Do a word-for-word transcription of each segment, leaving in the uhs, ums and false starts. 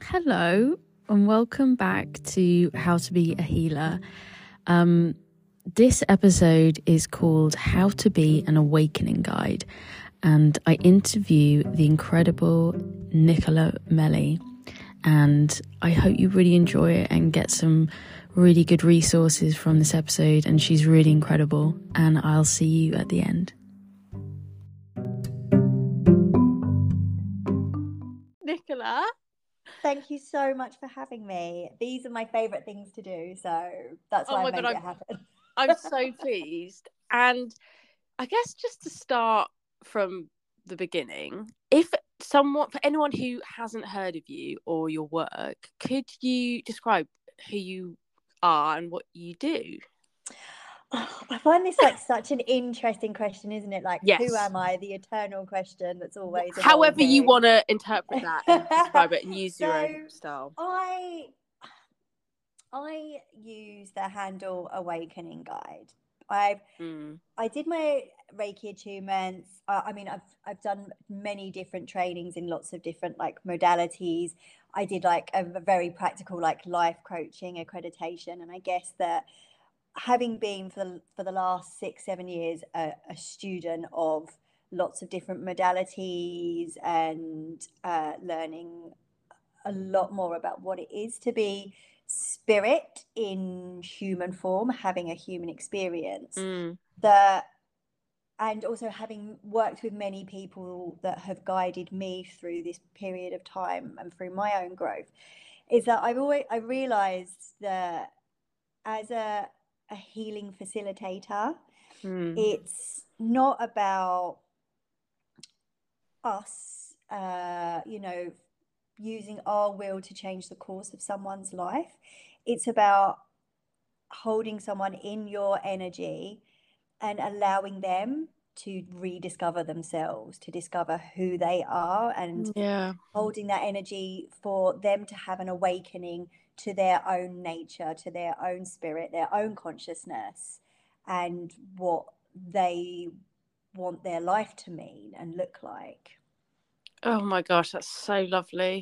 Hello and welcome back to How to Be a Healer. Um, this episode is called How to Be an Awakening Guide, and I interview the incredible Nicola Melly, and I hope you really enjoy it and get some really good resources from this episode, and she's really incredible, and I'll see you at the end. Nicola, thank you so much for having me. These are my favourite things to do, so that's why oh I made God, it I'm, happen. I'm so pleased. And I guess just to start from the beginning, if someone, for anyone who hasn't heard of you or your work, could you describe who you are and what you do? Oh, I find this like such an interesting question, isn't it? Like, yes. Who am I? The eternal question that's always however evolving. You want to interpret that and describe it and use so your own style. I I use the handle Awakening Guide. I've mm. I did my Reiki attunements. I, I mean, I've I've done many different trainings in lots of different like modalities. I did like a, a very practical like life coaching accreditation, and I guess that having been for the, for the last six seven years a, a student of lots of different modalities and uh, learning a lot more about what it is to be spirit in human form, having a human experience, Mm. that and also having worked with many people that have guided me through this period of time and through my own growth, is that I've always I realized that as a a healing facilitator, mm. it's not about us uh you know using our will to change the course of someone's life. It's about holding someone in your energy and allowing them to rediscover themselves, to discover who they are, and yeah. holding that energy for them to have an awakening to their own nature, to their own spirit, their own consciousness, and what they want their life to mean and look like. Oh my gosh, that's so lovely.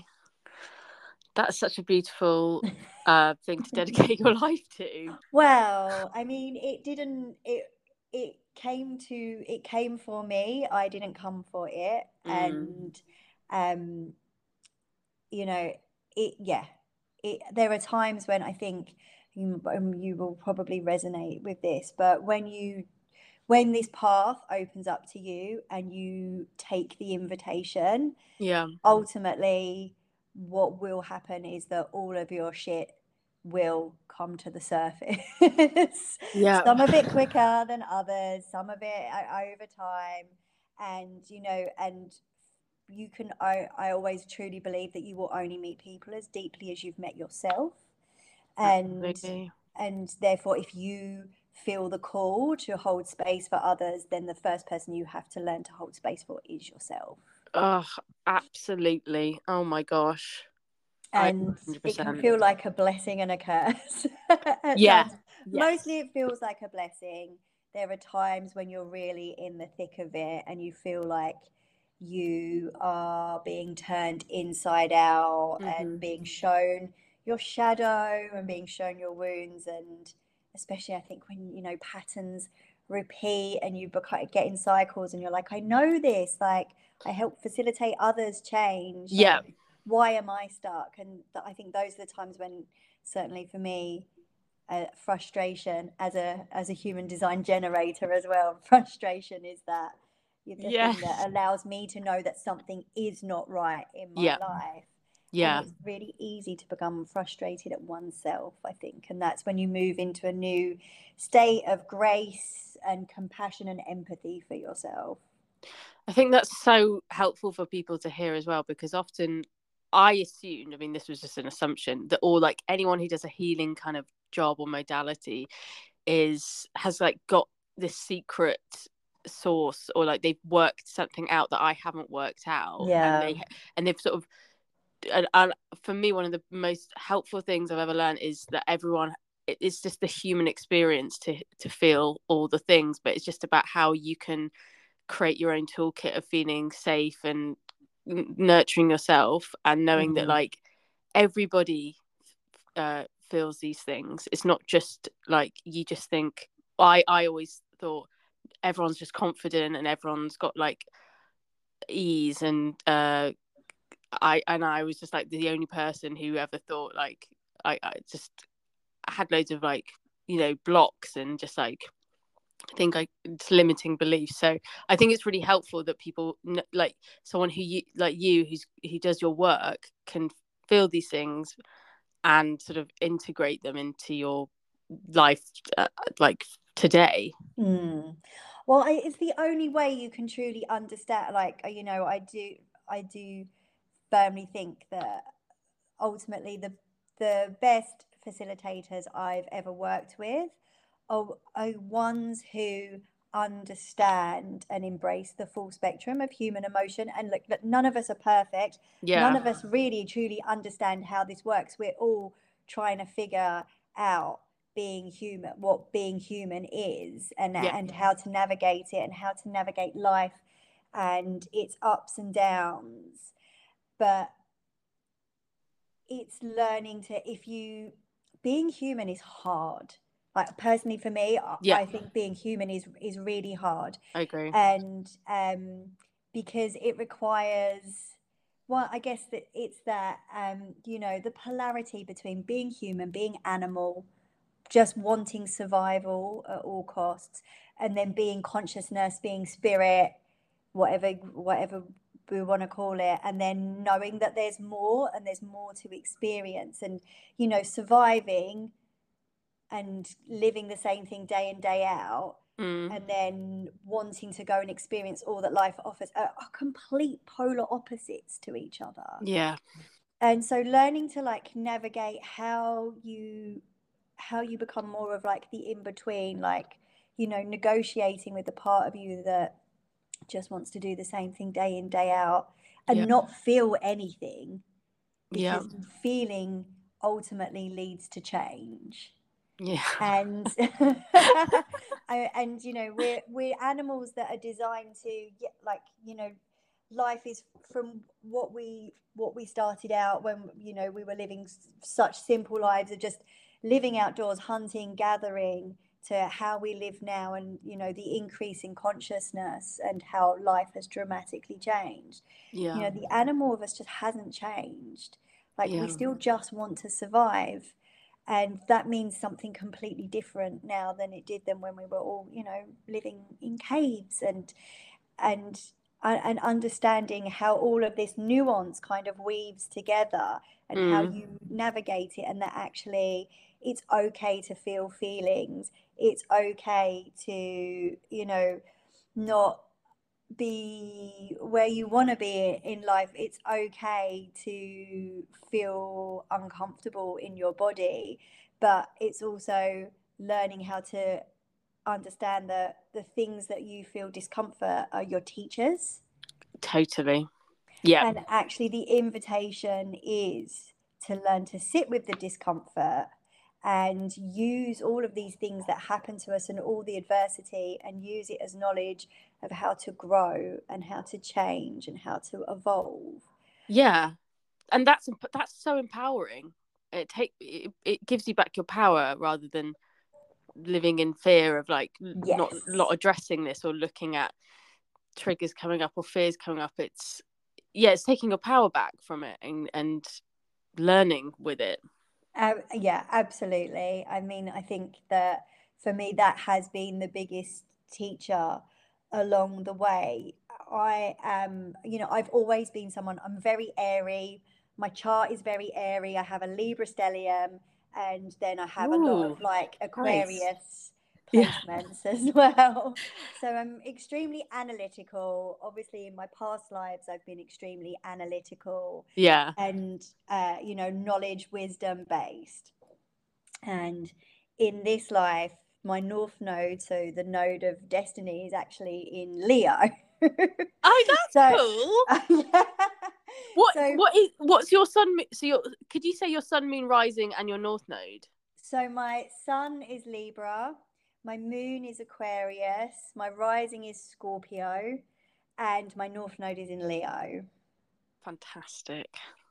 That's such a beautiful uh, thing to dedicate your life to. Well, I mean, it didn't. It it came to it came for me. I didn't come for it, Mm. and um, you know, it. Yeah, it. There are times when I think you, um, you will probably resonate with this, but when you when this path opens up to you and you take the invitation, yeah, ultimately what will happen is that all of your shit will come to the surface. yeah. Some of it quicker than others, some of it over time. And, you know, and you can, I, I always truly believe that you will only meet people as deeply as you've met yourself. And, Absolutely. and therefore, if you feel the call to hold space for others, then the first person you have to learn to hold space for is yourself. Oh, absolutely. Oh my gosh. And it can feel like a blessing and a curse. yeah. Yes. Mostly it feels like a blessing. There are times when you're really in the thick of it and you feel like you are being turned inside out, mm-hmm. and being shown your shadow and being shown your wounds. And especially I think when, you know, patterns repeat and you get in cycles and you're like, I know this, like I help facilitate others change. Yeah. Like, why am I stuck? And I think those are the times when, certainly for me, uh, frustration as a as a human design generator as well, frustration is that the yes. thing that allows me to know that something is not right in my yeah. life. Yeah. And it's really easy to become frustrated at oneself, I think. And that's when you move into a new state of grace and compassion and empathy for yourself. I think that's so helpful for people to hear as well, because often I assumed, I mean, this was just an assumption, that all like anyone who does a healing kind of job or modality is has like got this secret source, or like they've worked something out that I haven't worked out. Yeah. And they and they've sort of and, and for me, one of the most helpful things I've ever learned is that everyone, it's just the human experience to to feel all the things, but it's just about how you can create your own toolkit of feeling safe and nurturing yourself and knowing mm-hmm. that like everybody uh, feels these things. It's not just like you just think. I I always thought everyone's just confident and everyone's got like ease, and uh, I and I was just like the only person who ever thought like I, I just had loads of like, you know, blocks and just like I think like it's limiting beliefs. So I think it's really helpful that people like someone who you like you who's who does your work can feel these things and sort of integrate them into your life uh, like today. Mm. Well, I, it's the only way you can truly understand. Like, you know, I do, I do firmly think that ultimately the the best facilitators I've ever worked with are, are ones who understand and embrace the full spectrum of human emotion. And look, look, none of us are perfect. Yeah. None of us really truly understand how this works. We're all trying to figure out being human, what being human is, and Yeah. and how to navigate it, and how to navigate life and its ups and downs. But it's learning to, if you, being human is hard. Like personally for me, I- Yeah. I think being human is is really hard. I agree. And um because it requires, well, I guess that it's that um you know, the polarity between being human, being animal, just wanting survival at all costs, and then being consciousness, being spirit, whatever whatever we want to call it, and then knowing that there's more and there's more to experience, and you know, surviving and living the same thing day in day out, Mm. and then wanting to go and experience all that life offers are, are complete polar opposites to each other. Yeah. And so learning to like navigate how you how you become more of like the in between, like, you know, negotiating with the part of you that just wants to do the same thing day in day out and Yeah. not feel anything, Yeah. because feeling ultimately leads to change. Yeah. And I- and you know, we're we're animals that are designed to get, like, you know, life is from what we what we started out when, you know, we were living s- such simple lives of just living outdoors, hunting, gathering, to how we live now, and you know, the increase in consciousness and how life has dramatically changed. You Yeah. know, the animal of us just hasn't changed. Like, we Yeah. still just want to survive, and that means something completely different now than it did then when we were all, you know, living in caves, and and uh, and understanding how all of this nuance kind of weaves together, and how Mm. you navigate it, and that actually it's okay to feel feelings. It's okay to, you know, not be where you want to be in life. It's okay to feel uncomfortable in your body, but it's also learning how to understand that the things that you feel discomfort are your teachers. Totally. Yeah. And actually, the invitation is to learn to sit with the discomfort and use all of these things that happen to us and all the adversity, and use it as knowledge of how to grow and how to change and how to evolve. Yeah. And that's that's so empowering. It take it, it gives you back your power rather than living in fear of like Yes. not not addressing this or looking at triggers coming up or fears coming up. It's yeah, it's taking your power back from it and and learning with it. Uh, yeah, absolutely. I mean, I think that for me, that has been the biggest teacher along the way. I am, you know, I've always been someone, I'm very airy. My chart is very airy. I have a Libra stellium, and then I have a lot Ooh, of like nice. Aquarius Yeah. placements as well. So I'm extremely analytical. Obviously, in my past lives, I've been extremely analytical Yeah. and uh, you know, knowledge, wisdom based. And in this life, my north node, so the node of destiny, is actually in Leo. Oh, that's so, cool. uh, yeah. What So, what is what's your sun? So your could you say your sun, moon, rising, and your north node? so my sun is Libra, my moon is Aquarius, my rising is Scorpio, and my north node is in Leo. Fantastic.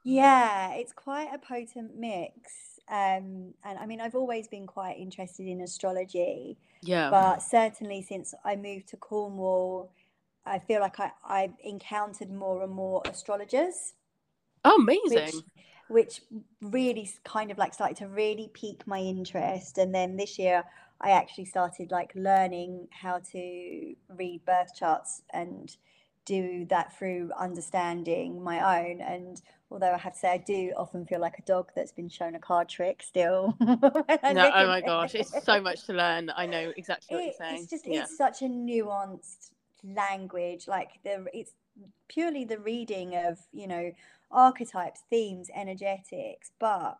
Yeah, it's quite a potent mix. Um, and I mean, I've always been quite interested in astrology, Yeah. but certainly since I moved to Cornwall, I feel like I, I've encountered more and more astrologers, Oh, which amazing. which really s- kind of like started to really pique my interest. And then this year I actually started like learning how to read birth charts and do that through understanding my own. And although I have to say I do often feel like a dog that's been shown a card trick still when I No, look oh at my gosh, it's so it. much to learn. I know exactly what you're It, it's saying. just Yeah. it's such a nuanced language. Like the it's purely the reading of, you know, archetypes, themes, energetics, but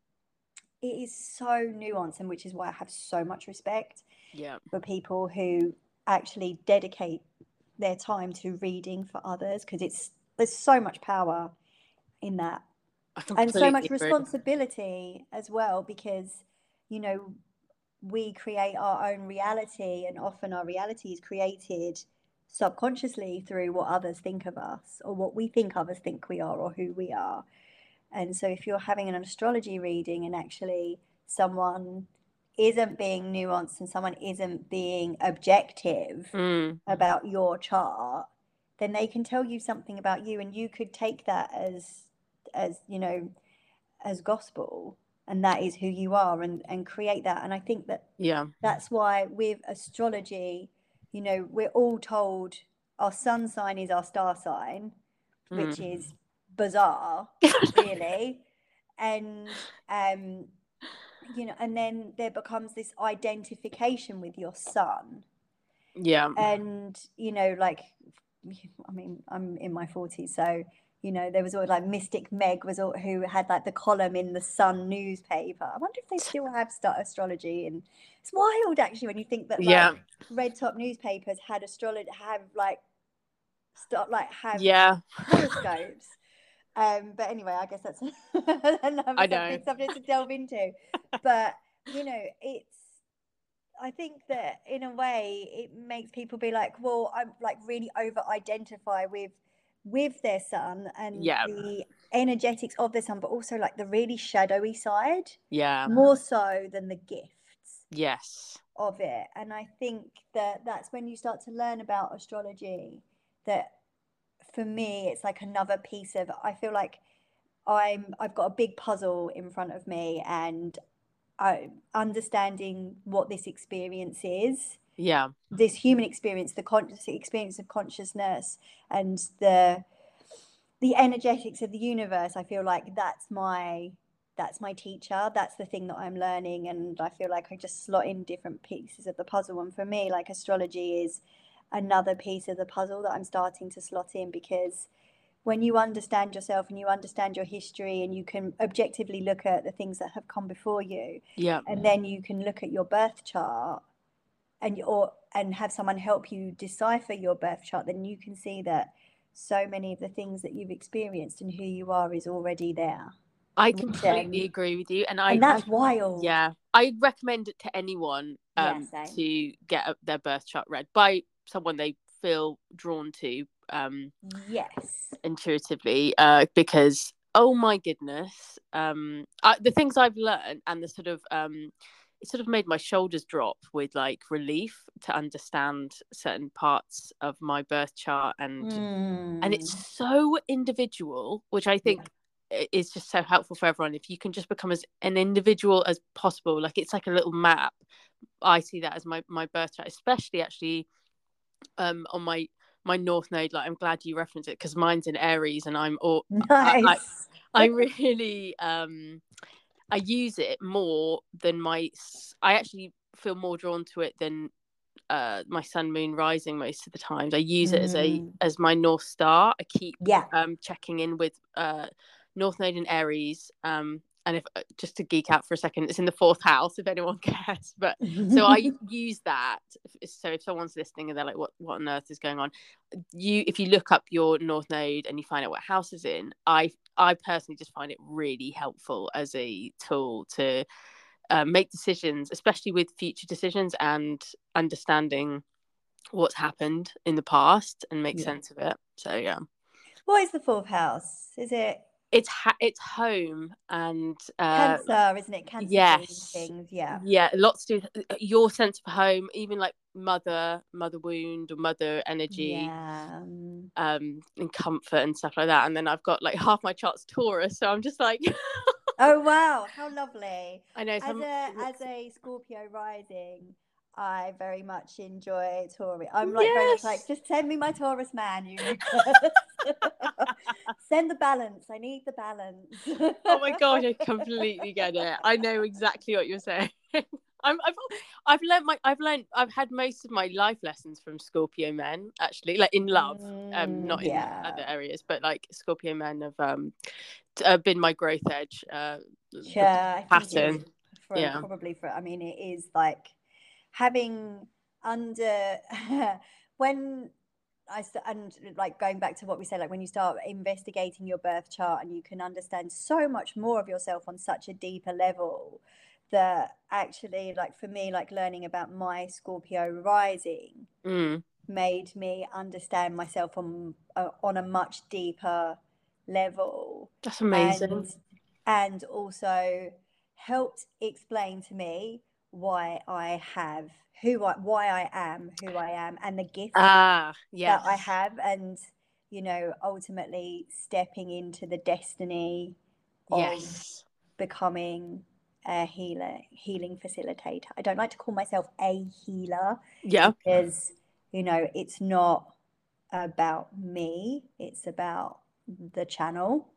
it is so nuanced, and which is why I have so much respect Yeah. for people who actually dedicate their time to reading for others, because it's there's so much power in that, I and so completely much agree. responsibility as well, because you know we create our own reality, and often our reality is created subconsciously through what others think of us, or what we think others think we are, or who we are. And so if you're having an astrology reading and actually someone isn't being nuanced and someone isn't being objective Mm. about your chart, then they can tell you something about you, and you could take that as as you know as gospel, and that is who you are, and and create that. And I think that Yeah. that's why with astrology, you know, we're all told our sun sign is our star sign, which Mm. is bizarre, really. And um you know, and then there becomes this identification with your sun. Yeah. And you know, like, I mean, I'm in my forties, so you know, there was always like Mystic Meg was all, who had like the column in the Sun newspaper. I wonder if they still have start astrology. And it's wild actually when you think that like Yeah. red top newspapers had astrology, have like start like have Yeah. horoscopes. Um, but anyway, I guess that's another I know. subject, subject to delve into. But you know, it's I think that in a way it makes people be like, well, I'm like really over identify with with their sun and Yeah. the energetics of their sun, but also like the really shadowy side, Yeah. more so than the gifts Yes. of it. And I think that that's when you start to learn about astrology, that for me it's like another piece of, I feel like I'm I've got a big puzzle in front of me, and I, understanding what this experience is, Yeah. this human experience, the conscious experience of consciousness, and the the energetics of the universe. I feel like that's my that's my teacher. That's the thing that I'm learning, and I feel like I just slot in different pieces of the puzzle. And for me, like astrology is another piece of the puzzle that I'm starting to slot in, because when you understand yourself and you understand your history, and you can objectively look at the things that have come before you, Yeah. and then you can look at your birth chart, and or and have someone help you decipher your birth chart, then you can see that so many of the things that you've experienced and who you are is already there I written. completely agree with you, and I, And I that's wild. yeah, I recommend it to anyone Yeah, um same. to get a, their birth chart read by someone they feel drawn to um Yes. intuitively, uh because oh my goodness, um I, the things I've learned, and the sort of um it sort of made my shoulders drop with like relief to understand certain parts of my birth chart, and and it's Mm. so individual, which I think Yeah. is just so helpful for everyone. If you can just become as an individual as possible, like it's like a little map. I see that as my my birth chart, especially actually um on my my north node. Like I'm glad you referenced it, because mine's in Aries, and I'm all I, I Nice. I really um I use it more than my I actually feel more drawn to it than uh my sun moon rising most of the times. I use it as a Mm. as my north star. I keep Yeah. um checking in with uh north node in Aries, um and if uh, just to geek out for a second, it's in the fourth house if anyone cares. But so I use that. So if someone's listening and they're like, what what on earth is going on, you if you look up your north node and you find out what house is in, i i personally just find it really helpful as a tool to uh, make decisions, especially with future decisions, and understanding what's happened in the past and make Yeah. sense of it. So yeah. What is the fourth house? Is it it's ha- it's home and uh Cancer, isn't it? Cancer yes, things, yeah. yeah, lots to do with your sense of home, even like mother mother wound or mother energy, Yeah. um, um and comfort and stuff like that. And then I've got like half my chart's Taurus, so I'm just like Oh wow, how lovely. I know, so As I'm, a as a Scorpio rising, I very much enjoy Taurus. I'm like very much like, yes. just send me my Taurus man, universe. Send the balance. I need the balance. Oh my gosh, I completely get it. I know exactly what you're saying. I'm, I've I've learned my I've learned I've had most of my life lessons from Scorpio men, actually, like in love, um, Mm, not in yeah. other areas, but like Scorpio men have um uh, been my growth edge. Uh, the Yeah, I think it's pattern, from yeah. probably for, I mean, it is like having under when I st- and like going back to what we said, like when you start investigating your birth chart and you can understand so much more of yourself on such a deeper level, that actually, like for me, like learning about my Scorpio rising Mm, made me understand myself on uh, on a much deeper level, that's and amazing. and also helped explain to me why I have who I why I am who I am, and the gifts Ah, that I yes, have, and you know, ultimately stepping into the destiny of yes, becoming a healer, healing facilitator. I don't like to call myself a healer yeah. because, you know, it's not about me, it's about the channel.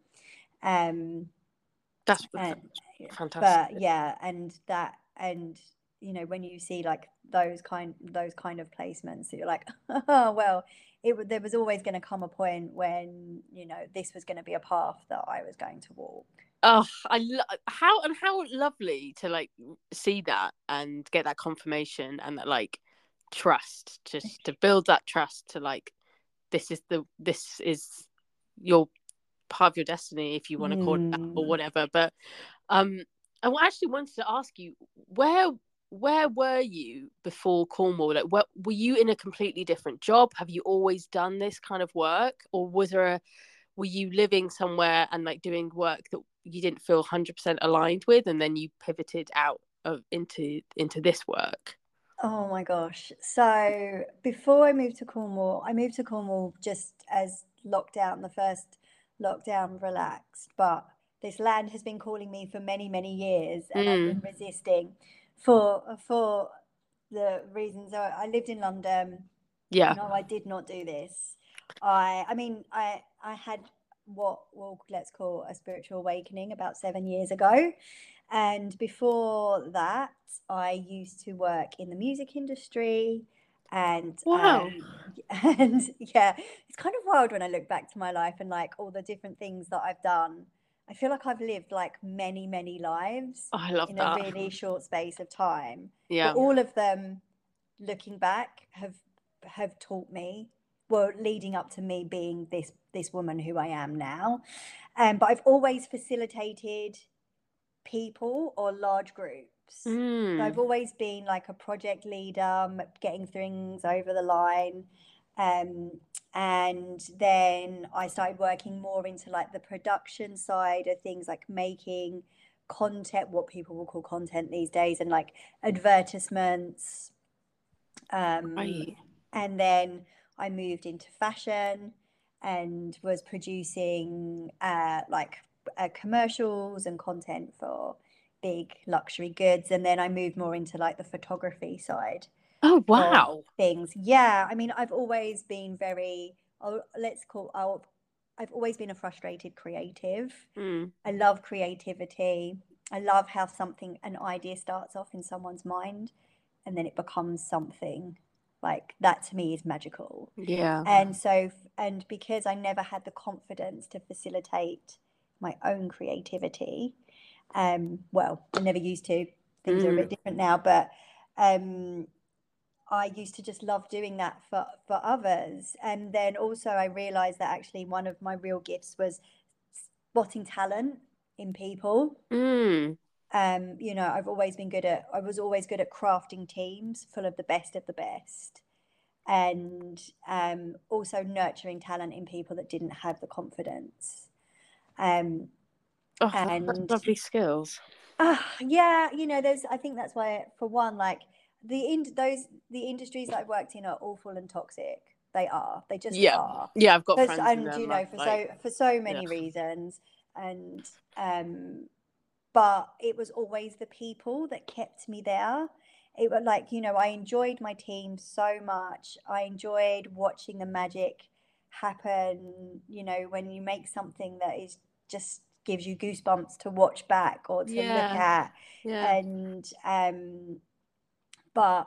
Um, That's, that's and but fantastic. yeah, and that, and you know, when you see like those kind those kind of placements, you're like, oh well, it there was always going to come a point when, you know, this was going to be a path that I was going to walk. Oh, I lo- how and how lovely to like see that and get that confirmation and that like trust, just to build that trust to like this is the this is your part of your destiny, if you want to call it that, or Mm. whatever. But um, I actually wanted to ask you, where where were you before Cornwall? Like, what, were you in a completely different job? Have you always done this kind of work, or was there a were you living somewhere and like doing work that you didn't feel one hundred percent aligned with, and then you pivoted out of into into this work? Oh my gosh. So before I moved to Cornwall, I moved to Cornwall just as lockdown, the first lockdown relaxed. But this land has been calling me for many, many years, and I've been Mm, resisting for for the reasons. I, I lived in London. yeah. No, I did not do this. I I mean, I I had what well let's call a spiritual awakening about seven years ago. And before that, I used to work in the music industry, and Wow. um and yeah, it's kind of wild when I look back to my life and like all the different things that I've done. I feel like I've lived like many, many lives I love in a that. really short space of time. But Yeah. all of them, looking back, have have taught me, well, leading up to me being this this woman who I am now. Um, but I've always facilitated people or large groups. So I've Mm, always been like a project leader, getting things over the line. Um, and then I started working more into like the production side of things, like making content, what people will call content these days, and like advertisements. Um, right. and then I moved into fashion and was producing uh, like uh, commercials and content for big luxury goods. And then I moved more into like the photography side Oh of wow. things. Yeah, I mean, I've always been very, oh, let's call, I'll, I've always been a frustrated creative. Mm, I love creativity. I love how something, an idea starts off in someone's mind and then it becomes something like that. To me is magical. yeah. And so, and because I never had the confidence to facilitate my own creativity, um, well, I never used to. Things are a Mm, bit different now, but um, I used to just love doing that for for others. And then also I realized that actually one of my real gifts was spotting talent in people. mm, Um, you know, I've always been good at, I was always good at crafting teams full of the best of the best, and um, also nurturing talent in people that didn't have the confidence. Um, Oh, and that's lovely skills. Uh, yeah, you know, there's. I think that's why, for one, like the in those the industries that I've worked in are awful and toxic. They are. They just Yeah, are. yeah. I've got But, friends in and them. you know, I've, for like, so for so many yeah. reasons, and um, but it was always the people that kept me there. It was like, you know, I enjoyed my team so much. I enjoyed watching the magic happen. You know, when you make something that is just gives you goosebumps to watch back or to look Yeah, at. yeah, And um but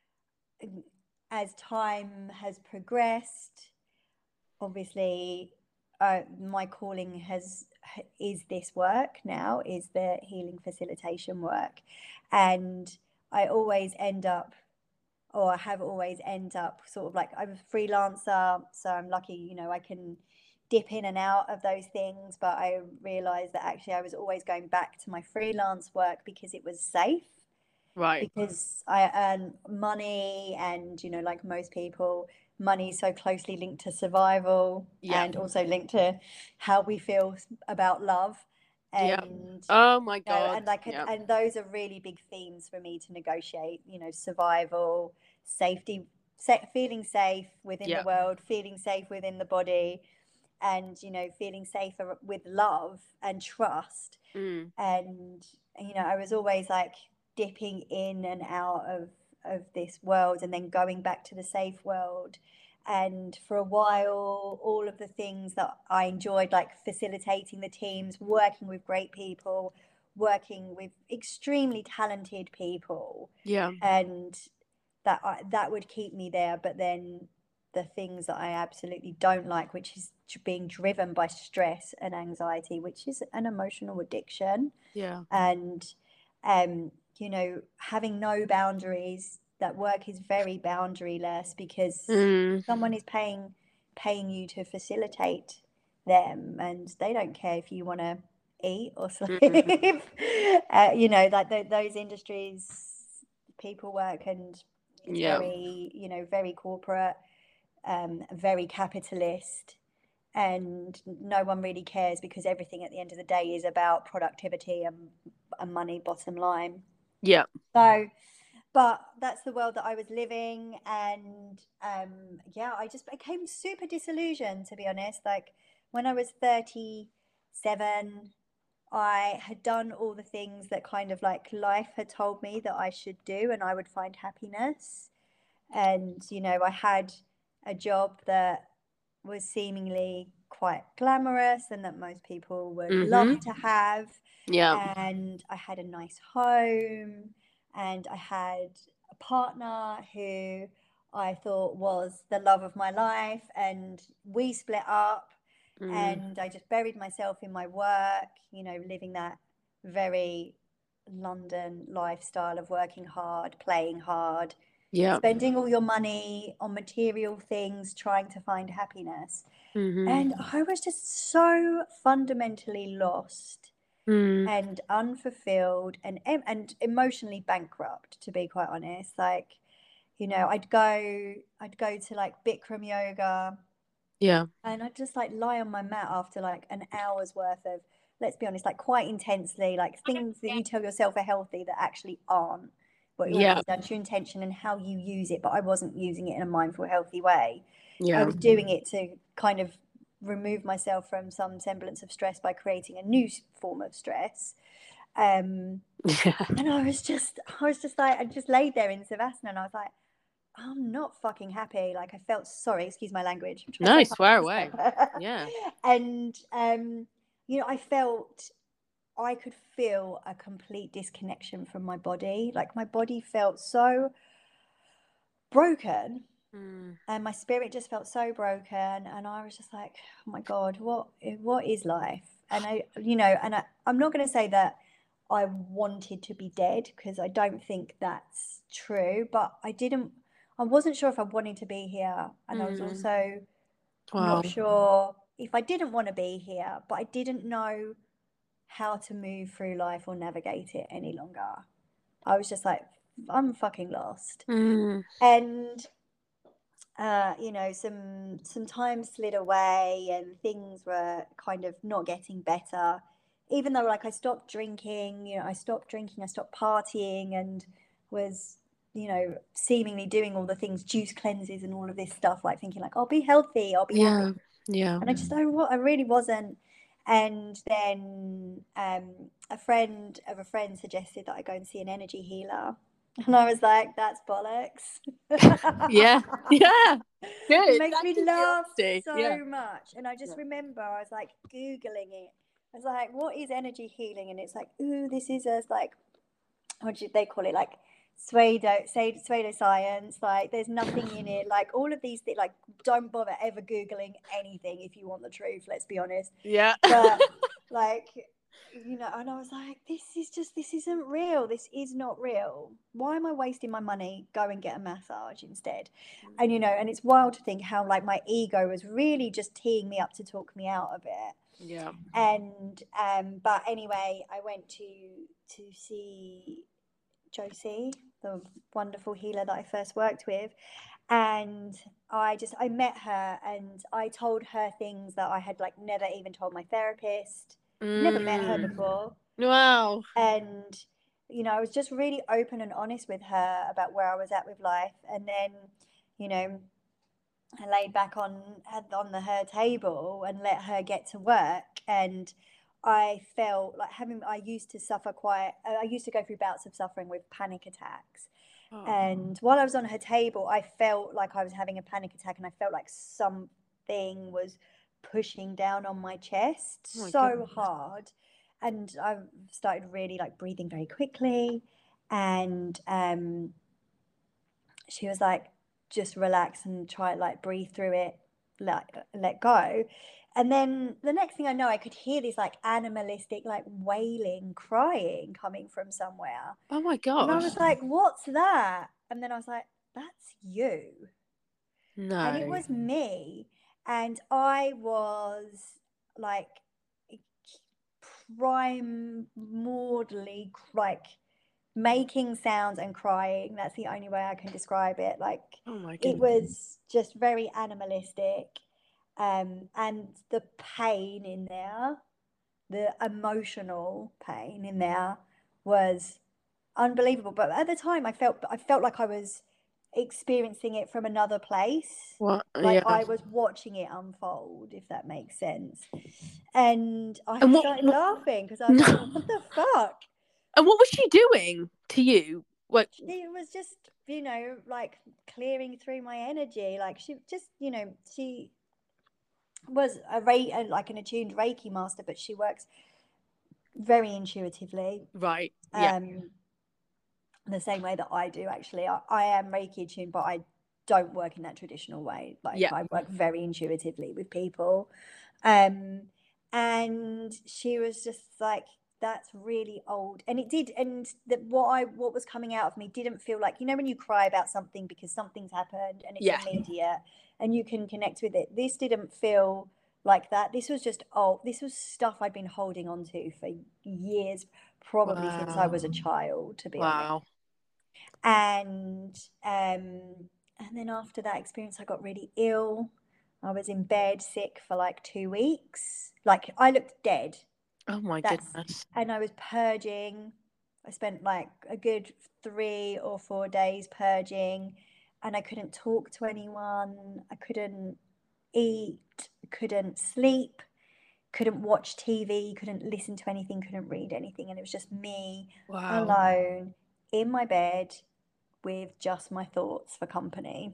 as time has progressed, obviously, uh, my calling has is this work now, is the healing facilitation work. And I always end up, or I have always end up sort of like, I'm a freelancer, so I'm lucky, you know, I can dip in and out of those things. But I realized that actually I was always going back to my freelance work because it was safe, right. because I earn money, and, you know, like most people, money is so closely linked to survival, Yeah, and also linked to how we feel about love. yeah. And Oh my you know, God. and like Yeah, and those are really big themes for me to negotiate, you know, survival, safety, sa- feeling safe within the yeah. world, feeling safe within the body, and, you know, feeling safer with love and trust. Mm. And, you know, I was always like dipping in and out of of this world, and then going back to the safe world. And for a while, all of the things that I enjoyed, like facilitating the teams, working with great people, working with extremely talented people, Yeah, and that I, that would keep me there. But then the things that I absolutely don't like, which is being driven by stress and anxiety, which is an emotional addiction, yeah, and um, you know, having no boundaries. That work is very boundaryless, because mm. someone is paying paying you to facilitate them, and they don't care if you want to eat or sleep. Mm. uh, you know, like the, those industries, people work, and it's Yeah, very, you know, very corporate, um, very capitalist, and no one really cares, because everything at the end of the day is about productivity and, and money, bottom line. yeah, So, but that's the world that I was living. And um, yeah, I just became super disillusioned, to be honest. Like when I was thirty-seven, I had done all the things that kind of like life had told me that I should do, and I would find happiness. And, you know, I had a job that was seemingly quite glamorous and that most people would love mm-hmm. to have. Yeah, And I had a nice home, and I had a partner who I thought was the love of my life. And we split up, mm. and I just buried myself in my work, you know, living that very London lifestyle of working hard, playing hard, Yeah, spending all your money on material things, trying to find happiness. mm-hmm. And I was just so fundamentally lost Mm. and unfulfilled, and and emotionally bankrupt, to be quite honest. Like, you know, I'd go I'd go to like Bikram yoga, Yeah, and I'd just like lie on my mat after like an hour's worth of, let's be honest, like quite intensely, like things that you tell yourself are healthy that actually aren't. But it all yeah, comes down to your intention and how you use it. But I wasn't using it in a mindful, healthy way. I yeah, was doing it to kind of remove myself from some semblance of stress by creating a new form of stress. Um, yeah. and I was just, I was just like, I just laid there in Savasana, and I was like, I'm not fucking happy. Like, I felt sorry, excuse my language. I'm No, trying so swear hard away. to say. Yeah, And um, you know, I felt, I could feel a complete disconnection from my body. Like my body felt so broken, mm. and my spirit just felt so broken. And I was just like, oh my God, what what is life? And I, you know, and I, I'm not going to say that I wanted to be dead, because I don't think that's true. But I didn't, I wasn't sure if I wanted to be here. And I was Mm. also Wow. not sure if I didn't want to be here, but I didn't know how to move through life or navigate it any longer. I was just like, I'm fucking lost. Mm. And uh, you know, some some time slid away and things were kind of not getting better. Even though, like, I stopped drinking, you know, I stopped drinking, I stopped partying, and was, you know, seemingly doing all the things, juice cleanses and all of this stuff, like thinking like, I'll be healthy, I'll be Yeah. happy. Yeah. And I just, I, I really wasn't. And then um, a friend of a friend suggested that I go and see an energy healer. And I was like, that's bollocks. Yeah. Yeah. Good. It makes That me gives you laugh honesty. so Yeah. much. And I just Yeah. remember I was like Googling it. I was like, what is energy healing? And it's like, ooh, this is a like, what do they call it? Like pseudo, pseudo science. Like there's nothing in it. Like all of these things, like don't bother ever Googling anything if you want the truth, let's be honest. Yeah. But like, you know, and I was like, this is just, this isn't real. This is not real. Why am I wasting my money? Go and get a massage instead. And, you know, and it's wild to think how like my ego was really just teeing me up to talk me out of it. Yeah. And, um, but anyway, I went to, to see Josie, the wonderful healer that I first worked with. And I just, I met her and I told her things that I had like never even told my therapist. Mm. Never met her before. Wow. And, you know, I was just really open and honest with her about where I was at with life. And then, you know, I laid back on on the her table and let her get to work. And I felt like having, I used to suffer quite, I used to go through bouts of suffering with panic attacks. Oh. And while I was on her table, I felt like I was having a panic attack and I felt like something was pushing down on my chest oh my so goodness. hard. And I started really like breathing very quickly. And um, she was like, just relax and try like breathe through it, let, let go. And then the next thing I know, I could hear this like animalistic, like wailing, crying coming from somewhere. Oh my gosh. And I was like, what's that? And then I was like, that's you. No. And it was me. And I was like primordially like making sounds and crying. That's the only way I can describe it. Like oh my it was just very animalistic. Um, and the pain in there, the emotional pain in there was unbelievable. But at the time I felt I felt like I was experiencing it from another place. What? Like Yeah. I was watching it unfold, if that makes sense. And I and what, started what, laughing because I was no. like, what the fuck? And what was she doing to you? What? She was just, you know, like clearing through my energy. Like she just, you know, she was a Re- like an attuned Reiki master, but she works very intuitively. Right. Yeah. Um, the same way that I do, actually. I, I am Reiki attuned, but I don't work in that traditional way. Like yeah. I work very intuitively with people. Um, and she was just like, that's really old. And it did. And that what I, what was coming out of me didn't feel like, you know, when you cry about something because something's happened and it's yeah. immediate and you can connect with it. This didn't feel like that. This was just, oh, this was stuff I'd been holding on to for years, probably wow. since I was a child, to be wow. honest. And, um, and then after that experience, I got really ill. I was in bed sick for like two weeks. Like I looked dead. Oh my That's, goodness. And I was purging. I spent like a good three or four days purging and I couldn't talk to anyone. I couldn't eat, couldn't sleep, couldn't watch T V, couldn't listen to anything, couldn't read anything. And it was just me wow. alone in my bed with just my thoughts for company.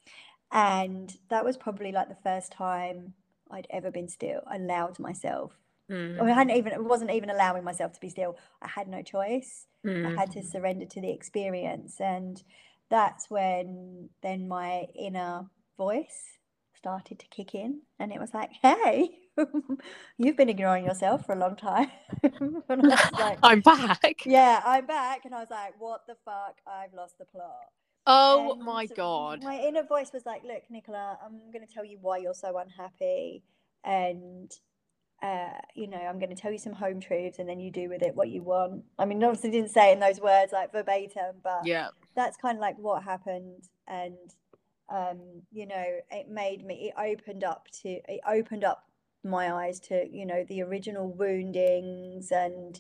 And that was probably like the first time I'd ever been still, allowed myself. Mm. I hadn't even, it wasn't even allowing myself to be still. I had no choice. Mm. I had to surrender to the experience. And that's when then my inner voice started to kick in. And it was like, hey, you've been ignoring yourself for a long time. And I was like, I'm back. Yeah, I'm back. And I was like, what the fuck? I've lost the plot. Oh and my God. My inner voice was like, look, Nicola, I'm going to tell you why you're so unhappy. And, uh, you know, I'm going to tell you some home truths and then you do with it what you want. I mean, obviously didn't say it in those words like verbatim, but yeah. that's kind of like what happened. And Um, you know, it made me, it opened up to, it opened up my eyes to, you know, the original woundings, and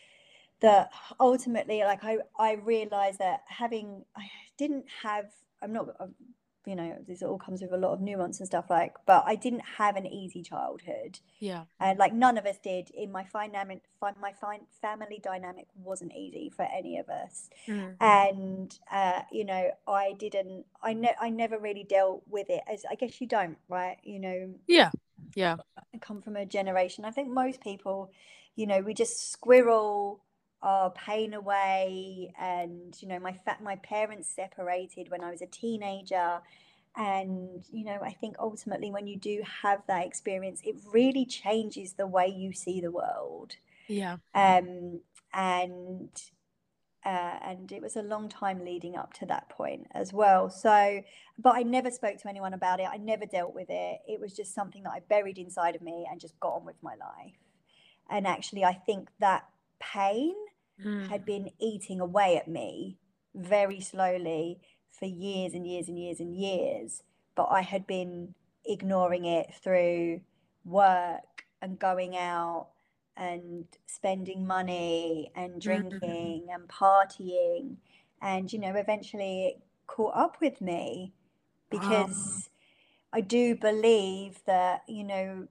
that ultimately, like, I, I realized that having, I didn't have, I'm not, you know, this all comes with a lot of nuance and stuff, like, but I didn't have an easy childhood. Yeah. And like none of us did. In my dynamic, my family dynamic wasn't easy for any of us. Mm. And uh, you know, I didn't. I ne- I never really dealt with it. As I guess you don't, right? You know. Yeah. Yeah. I come from a generation. I think most people, you know, we just squirrel our pain away. And you know, my fa- my parents separated when I was a teenager. And, you know, I think ultimately when you do have that experience, it really changes the way you see the world. Yeah. Um, and uh, and it was a long time leading up to that point as well. So, but I never spoke to anyone about it. I never dealt with it. It was just something that I buried inside of me and just got on with my life. And actually, I think that pain Mm. had been eating away at me very slowly for years and years and years and years, but I had been ignoring it through work and going out and spending money and drinking Mm. and partying, and you know, eventually it caught up with me, because wow. I do believe that, you know,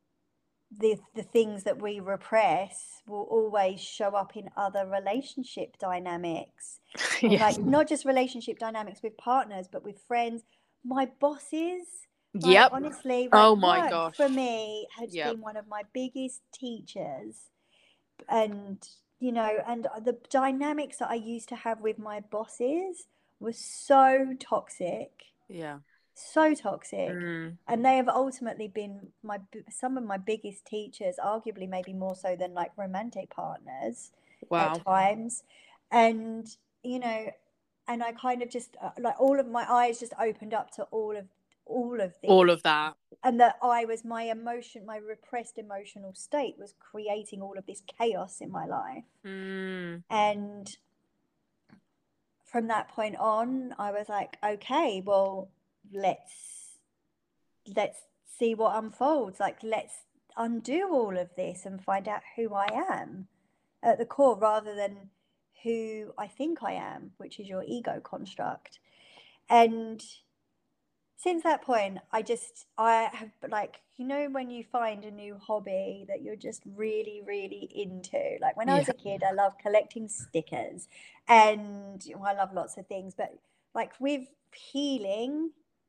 the the things that we repress will always show up in other relationship dynamics. And Yes. like not just relationship dynamics with partners, but with friends. My bosses, like Yep. honestly, like Oh my work gosh. for me has Yep. been one of my biggest teachers. And you know, and the dynamics that I used to have with my bosses was so toxic. Yeah. So toxic. Mm. And they have ultimately been my some of my biggest teachers, arguably maybe more so than like romantic partners. Wow. At times. And you know, and I kind of just uh, like all of my eyes just opened up to all of all of this, all of that, and that I was, my emotion, my repressed emotional state was creating all of this chaos in my life. mm. And from that point on, I was like, okay, well, let's let's see what unfolds. Like, let's undo all of this and find out who I am at the core, rather than who I think I am, which is your ego construct. And since that point, I just, I have, like, you know, when you find a new hobby that you're just really, really into. Like when I was Yeah. a kid, I loved collecting stickers, and well, I love lots of things, but like with healing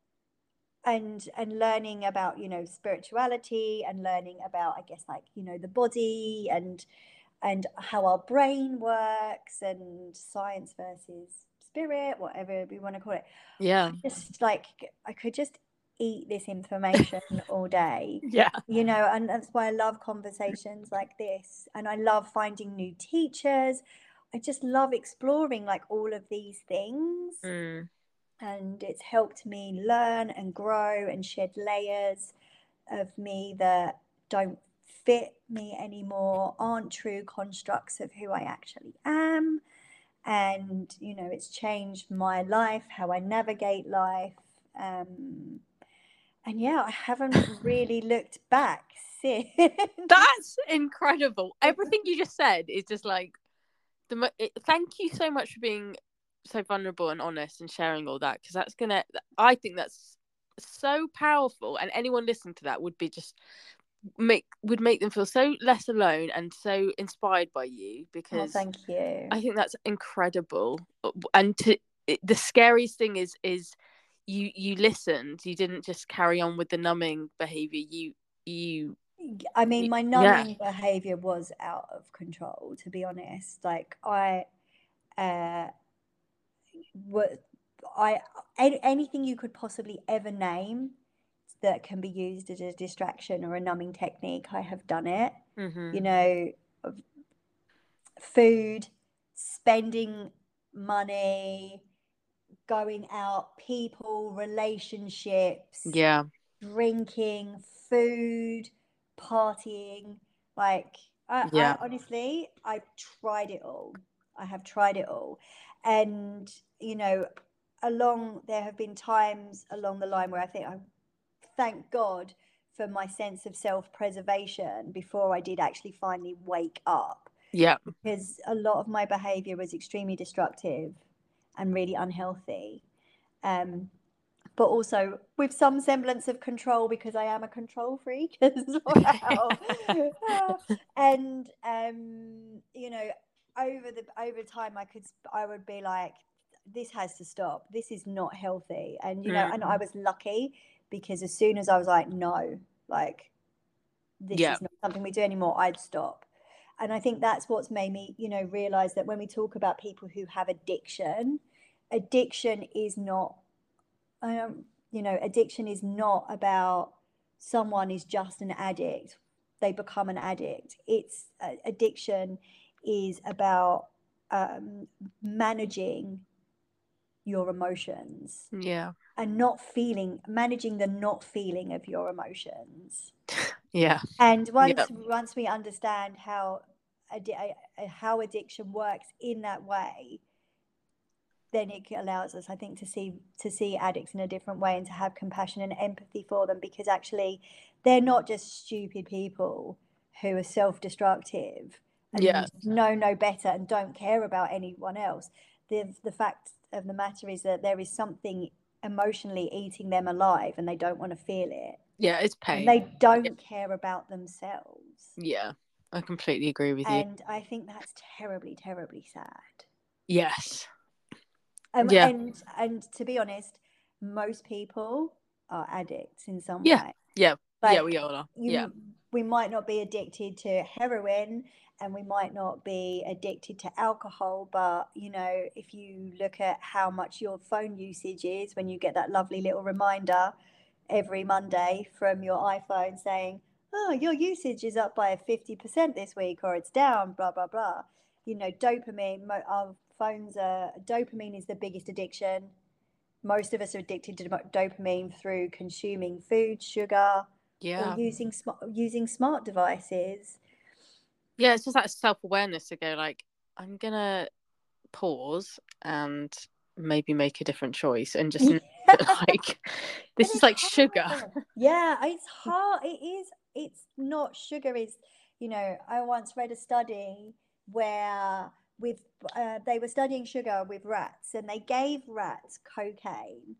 and and learning about, you know, spirituality, and learning about, I guess, like, you know, the body and and how our brain works, and science versus spirit, whatever we want to call it. Yeah. I just like, I could just eat this information all day. Yeah. You know, and that's why I love conversations like this, and I love finding new teachers. I just love exploring like all of these things. Mm. And it's helped me learn and grow and shed layers of me that don't fit me anymore, aren't true constructs of who I actually am. And you know, it's changed my life, how I navigate life. Um, and yeah, I haven't really looked back since. That's incredible. Everything you just said is just like the. Mo- it, thank you so much for being so vulnerable and honest and sharing all that, because that's gonna. I think that's so powerful, and anyone listening to that would be just make would make them feel so less alone and so inspired by you, because oh, thank you. I think that's incredible. And to the scariest thing is is you you listened. You didn't just carry on with the numbing behavior. You you. I mean, my numbing yeah. behavior was out of control, to be honest. Like I, uh, what I any, anything you could possibly ever name that can be used as a distraction or a numbing technique, I have done it. Mm-hmm. You know, food, spending money, going out, people, relationships, Yeah. drinking, food, partying. Like, I, Yeah. I honestly, I've tried it all. I have tried it all. And, you know, along, there have been times along the line where I think I thank God for my sense of self-preservation before I did actually finally wake up. Yeah. Because a lot of my behavior was extremely destructive and really unhealthy. Um, but also with some semblance of control, because I am a control freak as well. And, um, you know, over the over time, I could I would be like, this has to stop. This is not healthy. And, you know, Mm. and I was lucky because as soon as I was like, no, like, this Yeah. is not something we do anymore, I'd stop. And I think that's what's made me, you know, realize that when we talk about people who have addiction, addiction is not, um, you know, addiction is not about someone is just an addict, they become an addict. It's uh, addiction is about um, managing your emotions. Yeah. And not feeling, managing the not feeling of your emotions. Yeah. And once Yep. once we understand how how addiction works in that way, then it allows us, I think, to see to see addicts in a different way and to have compassion and empathy for them, because actually they're not just stupid people who are self-destructive and Yeah. know no better and don't care about anyone else. The the fact of the matter is that there is something emotionally eating them alive and they don't want to feel it. Yeah, it's pain. And they don't yeah. care about themselves. Yeah, I completely agree with you. And I think that's terribly, terribly sad. Yes. Um, yeah. And and to be honest, most people are addicts in some yeah. way. Yeah. Like, yeah, we all are. You, yeah. We might not be addicted to heroin and we might not be addicted to alcohol, but, you know, if you look at how much your phone usage is when you get that lovely little reminder every Monday from your iPhone saying, oh, your usage is up by fifty percent this week, or it's down, blah, blah, blah. You know, dopamine, our phones are, dopamine is the biggest addiction. Most of us are addicted to dopamine through consuming food, sugar, yeah. or using smart, using smart devices. Yeah, it's just that self-awareness to go like, I'm going to pause and maybe make a different choice and just yeah. like, this is like hard. Sugar. Yeah, it's hard. It is. It's not sugar is, you know, I once read a study where with uh, they were studying sugar with rats and they gave rats cocaine.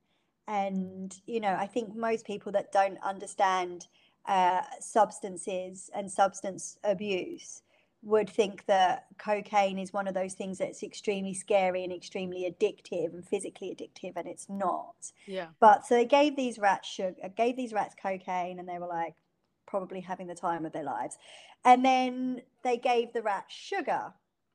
And, you know, I think most people that don't understand uh, substances and substance abuse would think that cocaine is one of those things that's extremely scary and extremely addictive and physically addictive, and it's not. Yeah. But so they gave these rats sugar, gave these rats cocaine, and they were like probably having the time of their lives. And then they gave the rats sugar.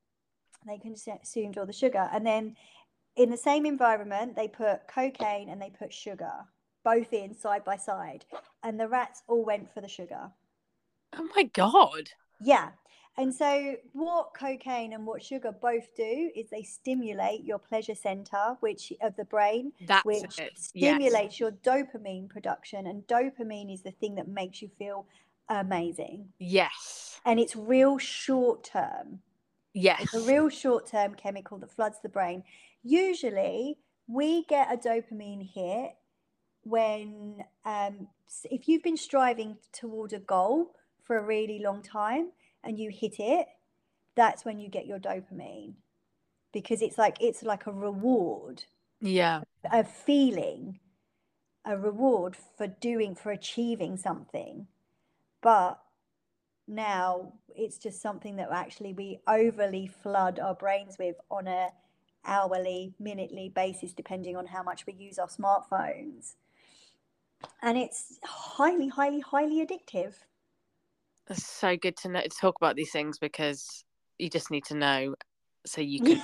They consumed all the sugar, and then in the same environment, they put cocaine and they put sugar, both in side by side, and the rats all went for the sugar. Oh my God. Yeah. And so what cocaine and what sugar both do is they stimulate your pleasure center, which of the brain, That's which it. stimulates yes. your dopamine production. And dopamine is the thing that makes you feel amazing. Yes. And it's real short term. Yes. It's a real short term chemical that floods the brain. Usually we get a dopamine hit when, um, if you've been striving toward a goal for a really long time and you hit it, that's when you get your dopamine, because it's like it's like a reward. Yeah. A feeling, a reward for doing, for achieving something. But now it's just something that actually we overly flood our brains with on a hourly, minutely basis, depending on how much we use our smartphones. And it's highly, highly, highly addictive. It's so good to know, to talk about these things, because you just need to know so you can.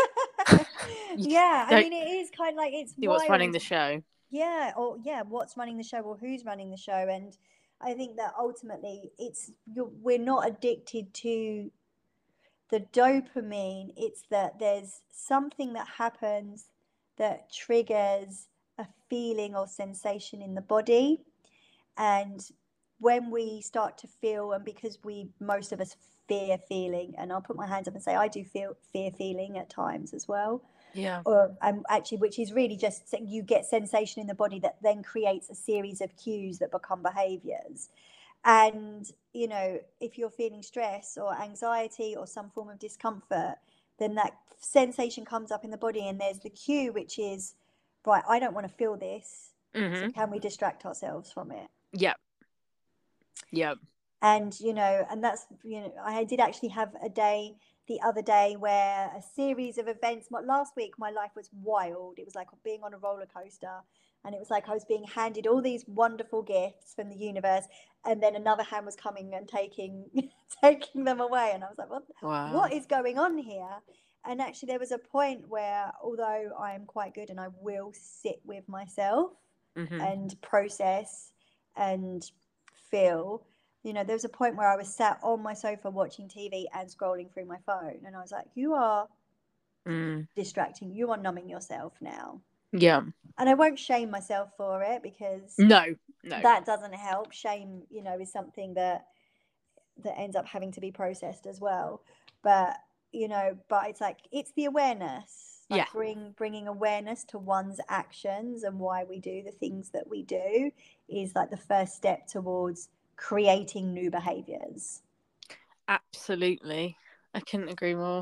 Yeah, I mean, it is kind of like it's see what's running the show. Yeah, or yeah, what's running the show, or who's running the show. And I think that ultimately, it's you're, we're not addicted to the dopamine. It's that there's something that happens that triggers a feeling or sensation in the body. And when we start to feel, and because we, most of us fear feeling, and I'll put my hands up and say I do feel fear feeling at times as well. Yeah. Or um, actually, which is really just you get sensation in the body that then creates a series of cues that become behaviors. And, you know, if you're feeling stress or anxiety or some form of discomfort, then that sensation comes up in the body, and there's the cue, which is, right, I don't want to feel this. Mm-hmm. So can we distract ourselves from it? Yeah. Yeah. And, you know, and that's, you know, I did actually have a day the other day where a series of events, last week, my life was wild. It was like being on a roller coaster. And it was like I was being handed all these wonderful gifts from the universe, and then another hand was coming and taking taking them away. And I was like, what, Wow. what is going on here? And actually, there was a point where, although I am quite good and I will sit with myself mm-hmm. and process and feel, you know, there was a point where I was sat on my sofa watching T V and scrolling through my phone. And I was like, you are mm. distracting. You are numbing yourself now. Yeah. And I won't shame myself for it, because no, no, that doesn't help. Shame, you know, is something that that ends up having to be processed as well. But, you know, but it's like, it's the awareness. Like yeah. bring bringing awareness to one's actions and why we do the things that we do is like the first step towards creating new behaviors. Absolutely. I couldn't agree more.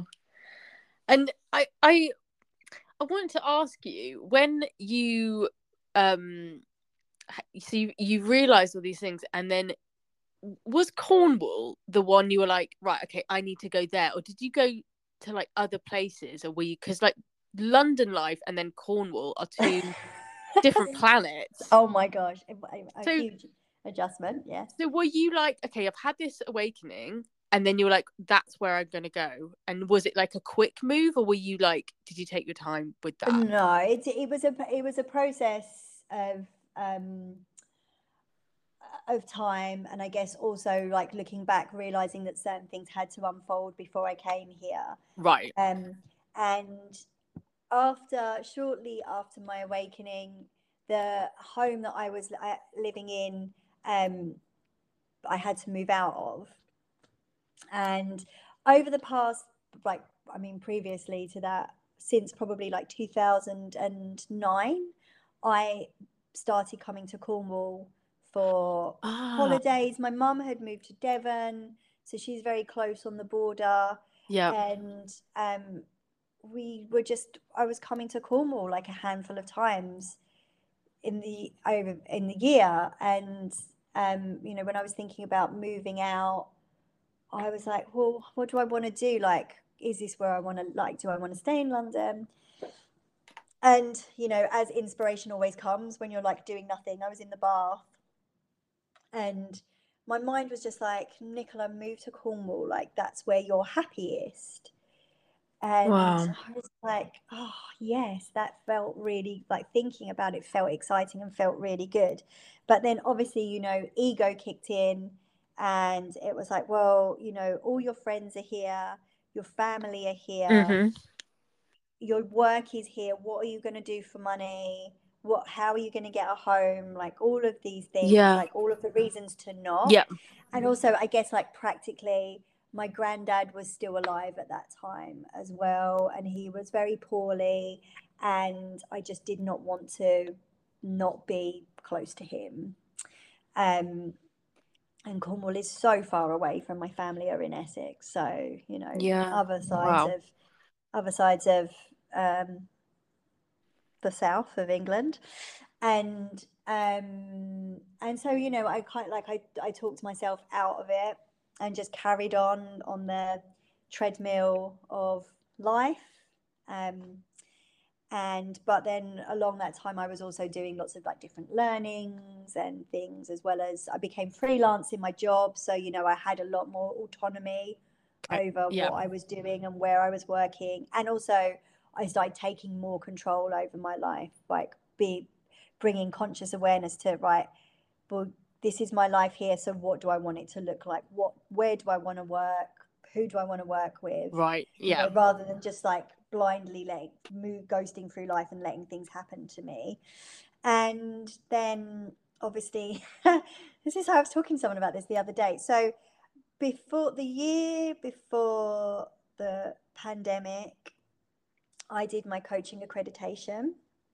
And I I I wanted to ask you, when you um so you, you realized all these things, and then was Cornwall the one you were like, right, okay, I need to go there, or did you go to like other places, or were you, because like London life and then Cornwall are two different planets? Oh my gosh, a, a so, huge adjustment. Yeah. So were you like, okay, I've had this awakening, and then you were like, that's where I'm gonna go? And was it like a quick move, or were you like, did you take your time with that? No, it it was a it was a process of um of time, and I guess also like looking back, realizing that certain things had to unfold before I came here. Right. Um, and after shortly after my awakening, the home that I was living in, um, I had to move out of. And over the past, like, I mean, previously to that, since probably like two thousand nine, I started coming to Cornwall for Ah. holidays. My mum had moved to Devon, so she's very close on the border. Yeah. And um, we were just, I was coming to Cornwall like a handful of times in the over in the year. And um, you know, when I was thinking about moving out, I was like, well, what do I want to do? Like, is this where I want to, like, do I want to stay in London? And, you know, as inspiration always comes when you're like doing nothing, I was in the bath and my mind was just like, Nicola, move to Cornwall. Like, that's where you're happiest. And wow. I was like, oh, yes, that felt really, like, thinking about it felt exciting and felt really good. But then obviously, you know, ego kicked in. And it was like, well, you know, all your friends are here, your family are here, mm-hmm. your work is here. What are you going to do for money? What? How are you going to get a home? Like all of these things, yeah. like all of the reasons to not. Yeah. And also, I guess, like practically, my granddad was still alive at that time as well, and he was very poorly, and I just did not want to not be close to him. Um, and Cornwall is so far away from my family are in Essex, so you know, yeah. other sides wow. of other sides of um, the south of England, and um, and so you know, I kind of like I I talked myself out of it and just carried on on the treadmill of life. Um, and but then along that time I was also doing lots of like different learnings and things, as well as I became freelance in my job, so you know I had a lot more autonomy over yeah. what I was doing and where I was working, and also I started taking more control over my life, like be bringing conscious awareness to, right, well, this is my life here, so what do I want it to look like, what where do I want to work, who do I want to work with, right. Yeah. you know, rather than just like blindly letting move ghosting through life and letting things happen to me. And then obviously this is how I was talking to someone about this the other day. So before the year before the pandemic, I did my coaching accreditation.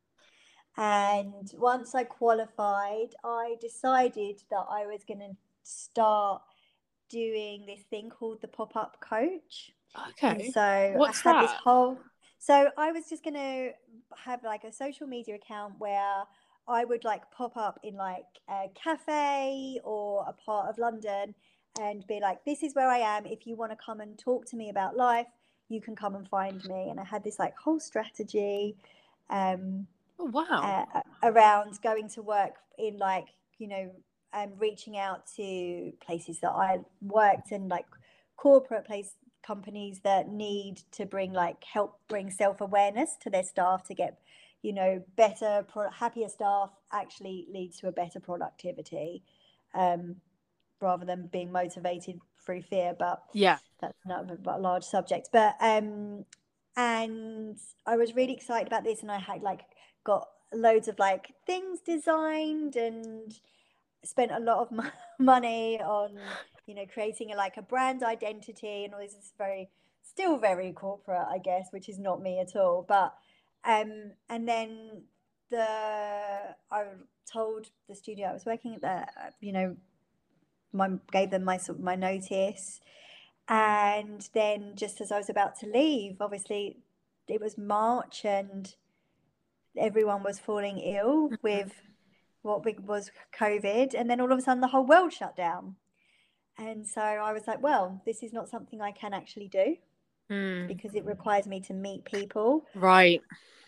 And once I qualified, I decided that I was going to start doing this thing called the pop-up coach. And Okay. so What's I had this that? whole, so I was just going to have like a social media account where I would like pop up in like a cafe or a part of London and be like, this is where I am. If you want to come and talk to me about life, you can come and find me. And I had this like whole strategy um, Oh, wow. uh, around going to work in like, you know, um, reaching out to places that I worked in, like corporate place companies that need to bring like help bring self-awareness to their staff to get, you know, better pro- happier staff actually leads to a better productivity, um, rather than being motivated through fear. But Yeah. that's not a, a large subject. But um, and I was really excited about this, and I had like got loads of like things designed and spent a lot of m- money on, you know, creating a, like a brand identity and all this. Is very still very corporate, I guess, which is not me at all. But um, and then the I told the studio I was working at that, you know, my gave them my sort of my notice, and then just as I was about to leave, obviously it was March and everyone was falling ill Mhm. with what was COVID, and then all of a sudden the whole world shut down. And so I was like, well, this is not something I can actually do Mm. because it requires me to meet people. Right.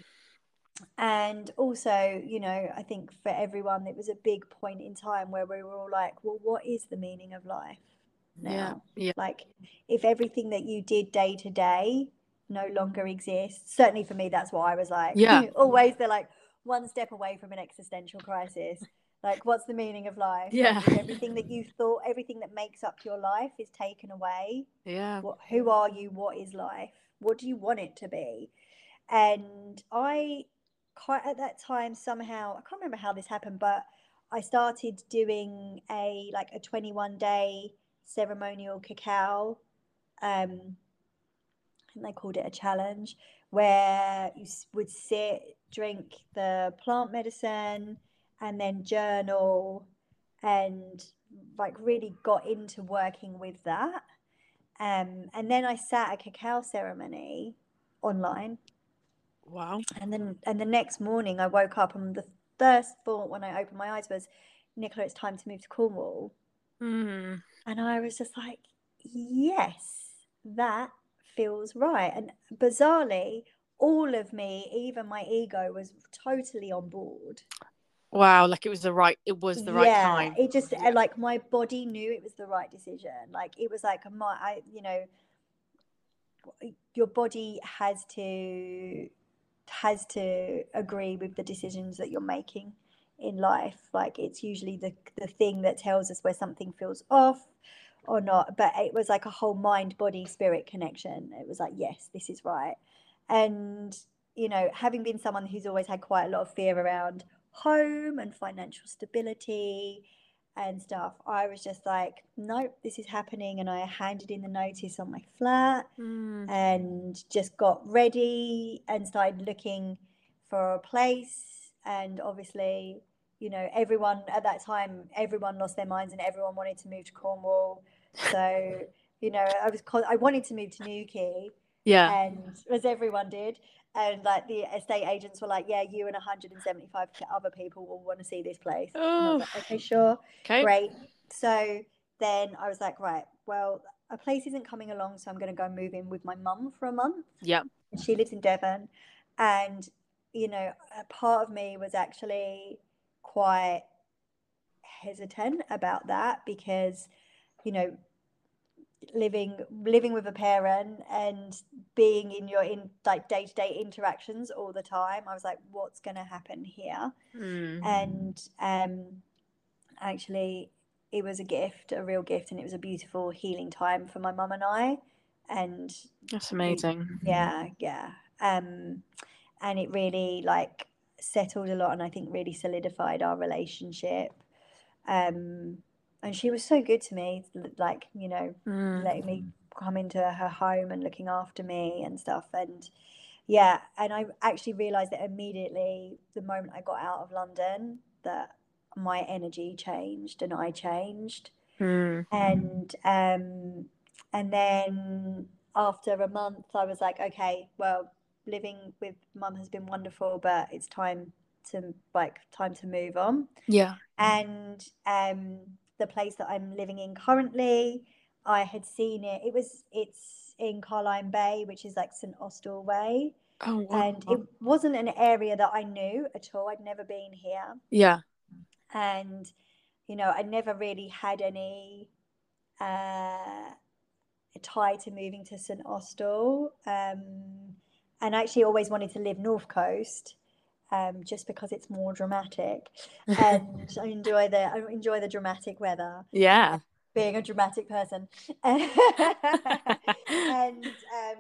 And also, you know, I think for everyone, it was a big point in time where we were all like, well, what is the meaning of life Yeah. now? Yeah. Like, if everything that you did day to day no longer exists, certainly for me, that's what I was like. Yeah. Always they're like one step away from an existential crisis. Like, what's the meaning of life? Like, Yeah. if everything that you thought, everything that makes up your life is taken away, Yeah. what, who are you? What is life? What do you want it to be? And I quite at that time somehow, I can't remember how this happened, but I started doing a like a twenty-one day ceremonial cacao, um and they called it a challenge, where you would sit, drink the plant medicine, and then journal, and like really got into working with that. Um, and then I sat a cacao ceremony online, Wow. and then and the next morning I woke up, and the first thought when I opened my eyes was, Nicola, it's time to move to Cornwall. Mm. And I was just like, yes, that feels right. And bizarrely, all of me, even my ego, was totally on board. Wow. Like it was the right. It was the right Yeah, time. it just Yeah. like my body knew it was the right decision. Like it was like my, I, you know, your body has to has to agree with the decisions that you're making in life. Like it's usually the the thing that tells us where something feels off or not. But it was like a whole mind, body, spirit connection. It was like, yes, this is right. And you know, having been someone who's always had quite a lot of fear around home and financial stability and stuff, I was just like, nope, this is happening. And I handed in the notice on my flat Mm. and just got ready and started looking for a place. And obviously, you know, everyone at that time, everyone lost their minds and everyone wanted to move to Cornwall. So, you know, I was I wanted to move to Newquay, Yeah. and as everyone did. And like the estate agents were like, yeah, you and one hundred seventy-five other people will want to see this place. And I was Oh. like, okay, sure, Okay. great. So then I was like, right, well, a place isn't coming along, so I'm going to go move in with my mum for a month. Yep. And she lives in Devon. And, you know, a part of me was actually quite hesitant about that because, you know, living living with a parent and being in your in like day-to-day interactions all the time, I was like, what's going to happen here? Mm. And um actually it was a gift, a real gift, and it was a beautiful healing time for my mum and I. And That's we, amazing. yeah, yeah. Um, and it really like settled a lot, and I think really solidified our relationship. Um, and she was so good to me, like, you know, Mm. letting me come into her home and looking after me and stuff. And Yeah, and I actually realized that immediately the moment I got out of London that my energy changed and I changed. Mm. And um and then after a month I was like, okay, well, living with mum has been wonderful, but it's time to like time to move on. Yeah. And um the place that I'm living in currently, I had seen it. It was it's in Carline Bay, which is like St Austell Way. Oh wow. And it wasn't an area that I knew at all. I'd never been here. Yeah. And, you know, I never really had any uh, tie to moving to St Austell. Um, and I actually always wanted to live North Coast. Um, just because it's more dramatic, and I enjoy the I enjoy the dramatic weather. Yeah. Being a dramatic person, and um,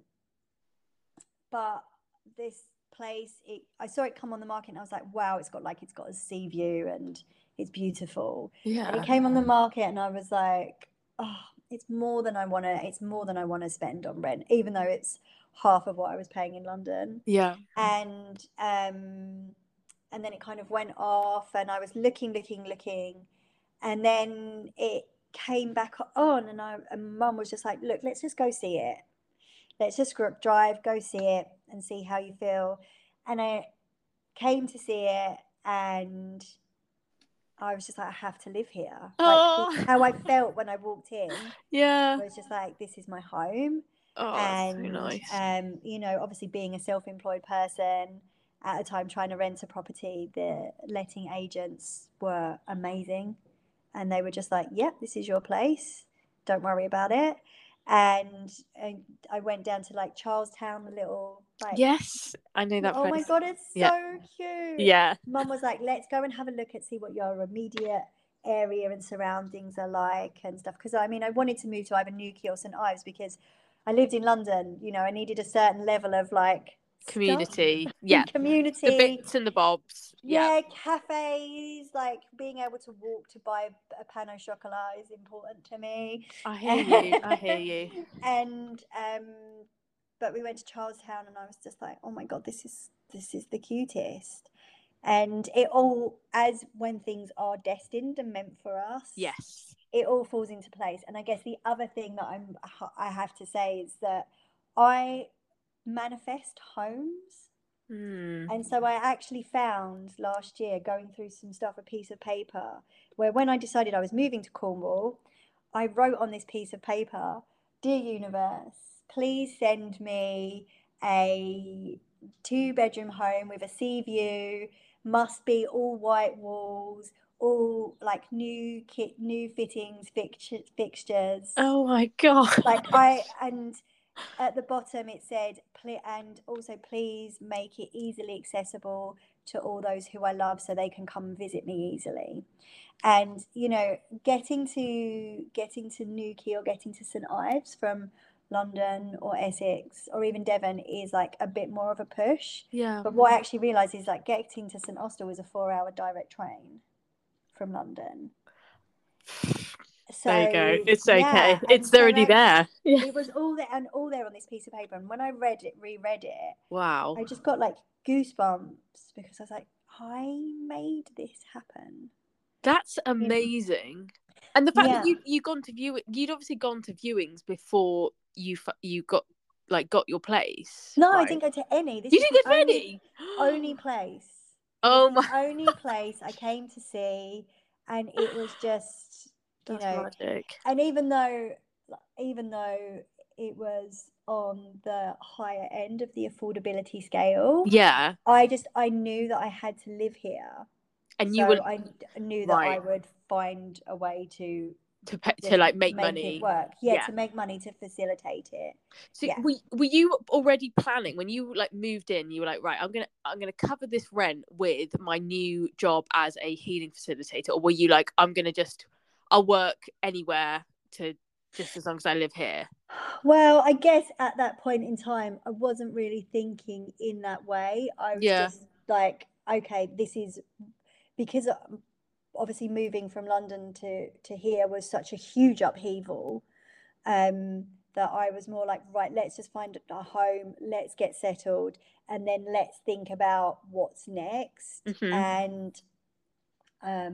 but this place, it, I saw it come on the market, and I was like, wow, it's got like it's got a sea view, and it's beautiful. Yeah. And it came on the market, and I was like, oh, it's more than I want to. It's more than I want to spend on rent, even though it's half of what I was paying in London. Yeah. And um, and then it kind of went off, and I was looking, looking, looking, and then it came back on, and I and Mum was just like, look, let's just go see it. Let's just drive, go see it, and see how you feel. And I came to see it, and I was just like, I have to live here. Oh. Like how I felt when I walked in. Yeah. I was just like, this is my home. Oh, that's And so nice. um, you know, obviously being a self-employed person at a time trying to rent a property, the letting agents were amazing. And they were just like, yep, this is your place. Don't worry about it. And, and I went down to like Charlestown, the little like Yes, I know that oh place. my god, it's Yeah. so cute. Yeah. Mum was like, let's go and have a look at see what your immediate area and surroundings are like and stuff. Because I mean, I wanted to move to either Newquay or St Ives because I lived in London. You know, I needed a certain level of like Community. stuff. Yeah. Community. The bits and the bobs. Yeah. Yeah, cafes, like being able to walk to buy a pan au chocolat is important to me. I hear you. I hear you. And um but we went to Charlestown, and I was just like, oh my god, this is this is the cutest. And it all, as when things are destined and meant for us, Yes. it all falls into place. And I guess the other thing that I'm I have to say is that I manifest homes. Mm. And so I actually found last year, going through some stuff, a piece of paper where when I decided I was moving to Cornwall, I wrote on this piece of paper, dear universe, please send me a two bedroom home with a sea view, must be all white walls, all like new kit, new fittings, fixtures, fixtures. Oh my god. Like I, and at the bottom it said, and also please make it easily accessible to all those who I love so they can come and visit me easily. And you know, getting to getting to Newquay or getting to St Ives from London or Essex or even Devon is like a bit more of a push. Yeah. But what I actually realised is like getting to St Austell is a four hour direct train from London. So there you go. It's okay. yeah, It's so already actually, there. Yeah. it was all there and all there on this piece of paper. And when I read it, reread it, Wow. I just got like goosebumps because I was like, I made this happen. That's amazing. And the fact Yeah. that you you gone to view you'd obviously gone to viewings before you you got like got your place. No, right? I didn't go to any. This You is didn't the get only, ready. only place. Oh This is my. the only place I came to see, and it was just you That's know, magic. and even though even though it was on the higher end of the affordability scale, Yeah. I just I knew that I had to live here, and so you were I knew right. that I would find a way to to pay, just to like make, make money it work. Yeah, yeah, to make money to facilitate it. so yeah. were, were you already planning when you like moved in? You were like, right, I'm gonna I'm gonna cover this rent with my new job as a healing facilitator, or were you like, I'm gonna just I'll work anywhere to just as long as I live here? Well, I guess at that point in time, I wasn't really thinking in that way. I was Yeah. just like, okay, this is because obviously moving from London to, to here was such a huge upheaval. Um, that I was more like, right, let's just find a home, let's get settled, and then let's think about what's next. Mm-hmm. And um,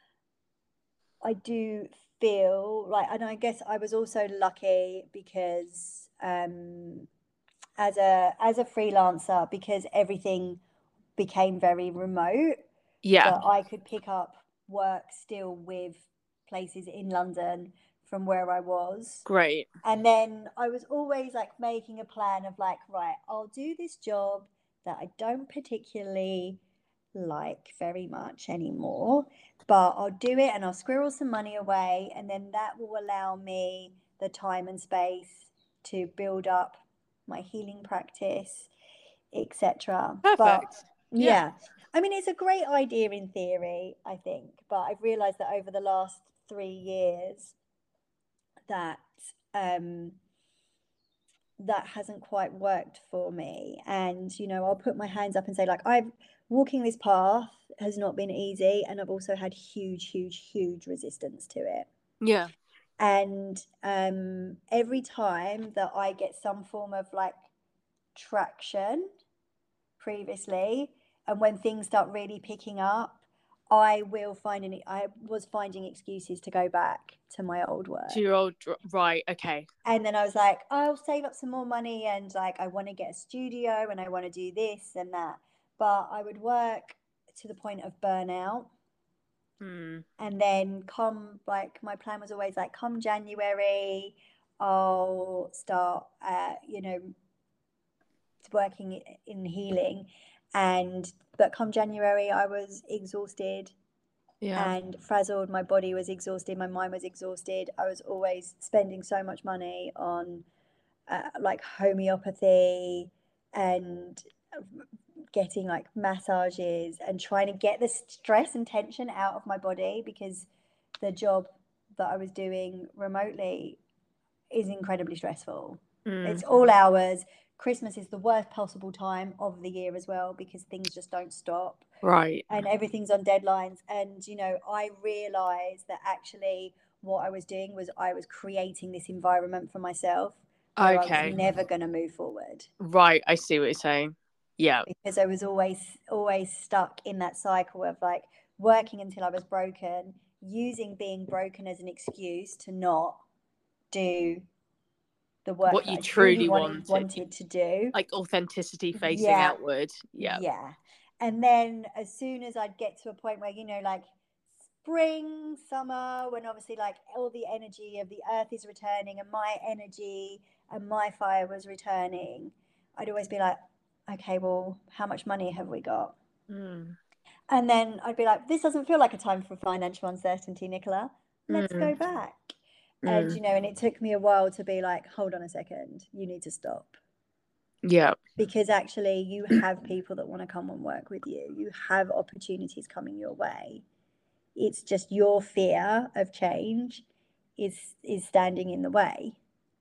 I do feel like, and I guess I was also lucky because um, as a as a freelancer, because everything became very remote, Yeah. that I could pick up work still with places in London from where I was. Great. And then I was always like making a plan of like, right, I'll do this job that I don't particularly like very much anymore, but I'll do it and I'll squirrel some money away, and then that will allow me the time and space to build up my healing practice, et cetera. But Perfect. yeah. Yeah. I mean, it's a great idea in theory, I think, but I've realized that over the last three years that um that hasn't quite worked for me. And you know, I'll put my hands up and say, like, I've walking this path has not been easy, and I've also had huge huge huge resistance to it. Yeah. And um every time that I get some form of like traction previously, and when things start really picking up, I will find any I was finding excuses to go back to my old work. To your old, right, okay. And then I was like, I'll save up some more money, and like I want to get a studio and I want to do this and that. But I would work to the point of burnout. Hmm. And then come, like, my plan was always like, come January, I'll start uh, you know, working in healing. And but come January I was exhausted. Yeah. And frazzled. My body was exhausted, my mind was exhausted. I was always spending so much money on uh, like homeopathy and getting like massages and trying to get the stress and tension out of my body, because the job that I was doing remotely is incredibly stressful. Mm. It's all hours. Christmas is the worst possible time of the year as well, because things just don't stop. Right. And everything's on deadlines. And, you know, I realized that actually what I was doing was I was creating this environment for myself where I Okay. was never going to move forward. Right, I see what you're saying. Yeah. Because I was always, always stuck in that cycle of like working until I was broken, using being broken as an excuse to not do the work What that you I truly truly wanted, wanted. wanted to do. Like authenticity facing Yeah. outward. Yeah. Yeah. And then as soon as I'd get to a point where, you know, like spring, summer, when obviously like all the energy of the earth is returning and my energy and my fire was returning, I'd always be like, okay, well, how much money have we got? Mm. And then I'd be like, this doesn't feel like a time for financial uncertainty, Nicola. Let's Mm. go back. Mm. And, you know, and it took me a while to be like, hold on a second, you need to stop. Yeah. Because actually you have people that want to come and work with you. You have opportunities coming your way. It's just your fear of change is is standing in the way.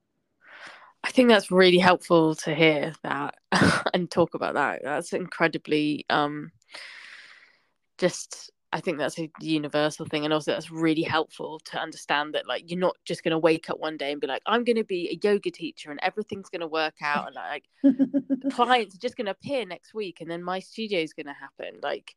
I think that's really helpful to hear that and talk about that. That's incredibly um just I think that's a universal thing, and also that's really helpful to understand that like you're not just going to wake up one day and be like, I'm going to be a yoga teacher and everything's going to work out, and like clients are just going to appear next week and then my studio is going to happen. Like,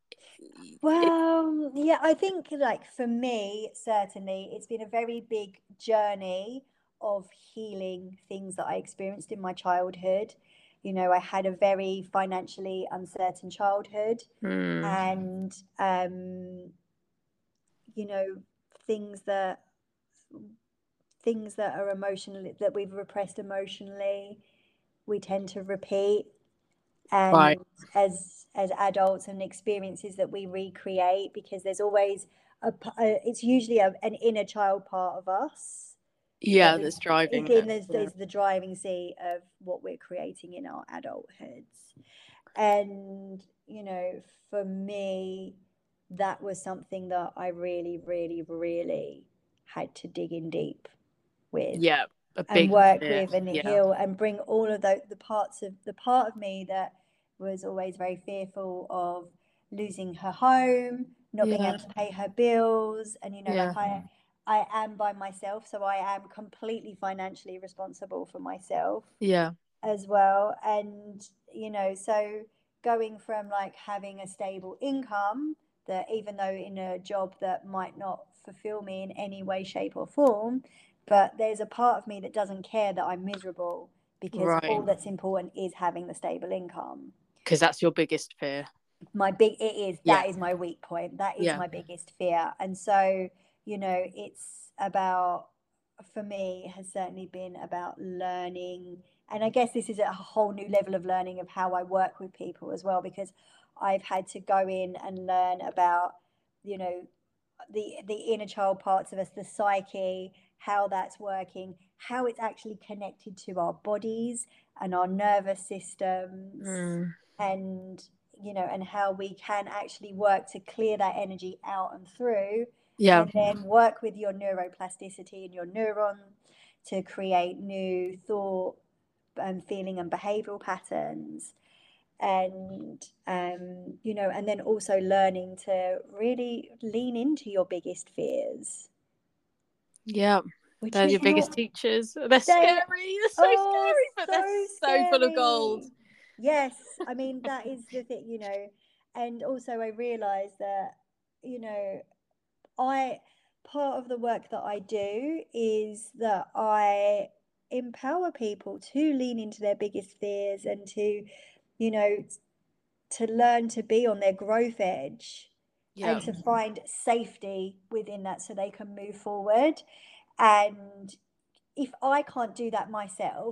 well, yeah, I think like for me, certainly it's been a very big journey of healing things that I experienced in my childhood. You know, I had a very financially uncertain childhood. mm, And um you know, things that things that are emotionally that we've repressed emotionally, we tend to repeat. And right. as as adults, and experiences that we recreate, because there's always a, a it's usually a, an inner child part of us Yeah, that is, that's driving is in it. the, Yeah. is the driving seat of what we're creating in our adulthoods. And you know, for me, that was something that I really, really, really had to dig in deep with. Yeah, a and big work fear. with and Yeah. heal and bring all of the, the parts of the part of me that was always very fearful of losing her home, not being Yeah. able to pay her bills. And you know, Yeah. like I I am by myself, so I am completely financially responsible for myself Yeah. as well. And, you know, so going from like having a stable income, that even though in a job that might not fulfill me in any way, shape, or form, but there's a part of me that doesn't care that I'm miserable, because Right. all that's important is having the stable income. Because that's your biggest fear. My big, it is, Yeah. that is my weak point. That is Yeah. my biggest fear. And so, you know, it's about, for me, has certainly been about learning. And I guess this is a whole new level of learning of how I work with people as well, because I've had to go in and learn about, you know, the the inner child parts of us, the psyche, how that's working, how it's actually connected to our bodies and our nervous systems, Mm. and, you know, and how we can actually work to clear that energy out and through, Yeah. and then work with your neuroplasticity and your neuron to create new thought and feeling and behavioral patterns. And um you know, and then also learning to really lean into your biggest fears, Yeah. which They're is your biggest not, teachers. They're they, scary. They're so oh, scary, but they're so so full of gold. scary. Yes, I mean, that is the thing, you know. And also I realized that, you know, I, part of the work that I do is that I empower people to lean into their biggest fears and to, you know, to learn to be on their growth edge Yeah. and to find safety within that so they can move forward. And if I can't do that myself,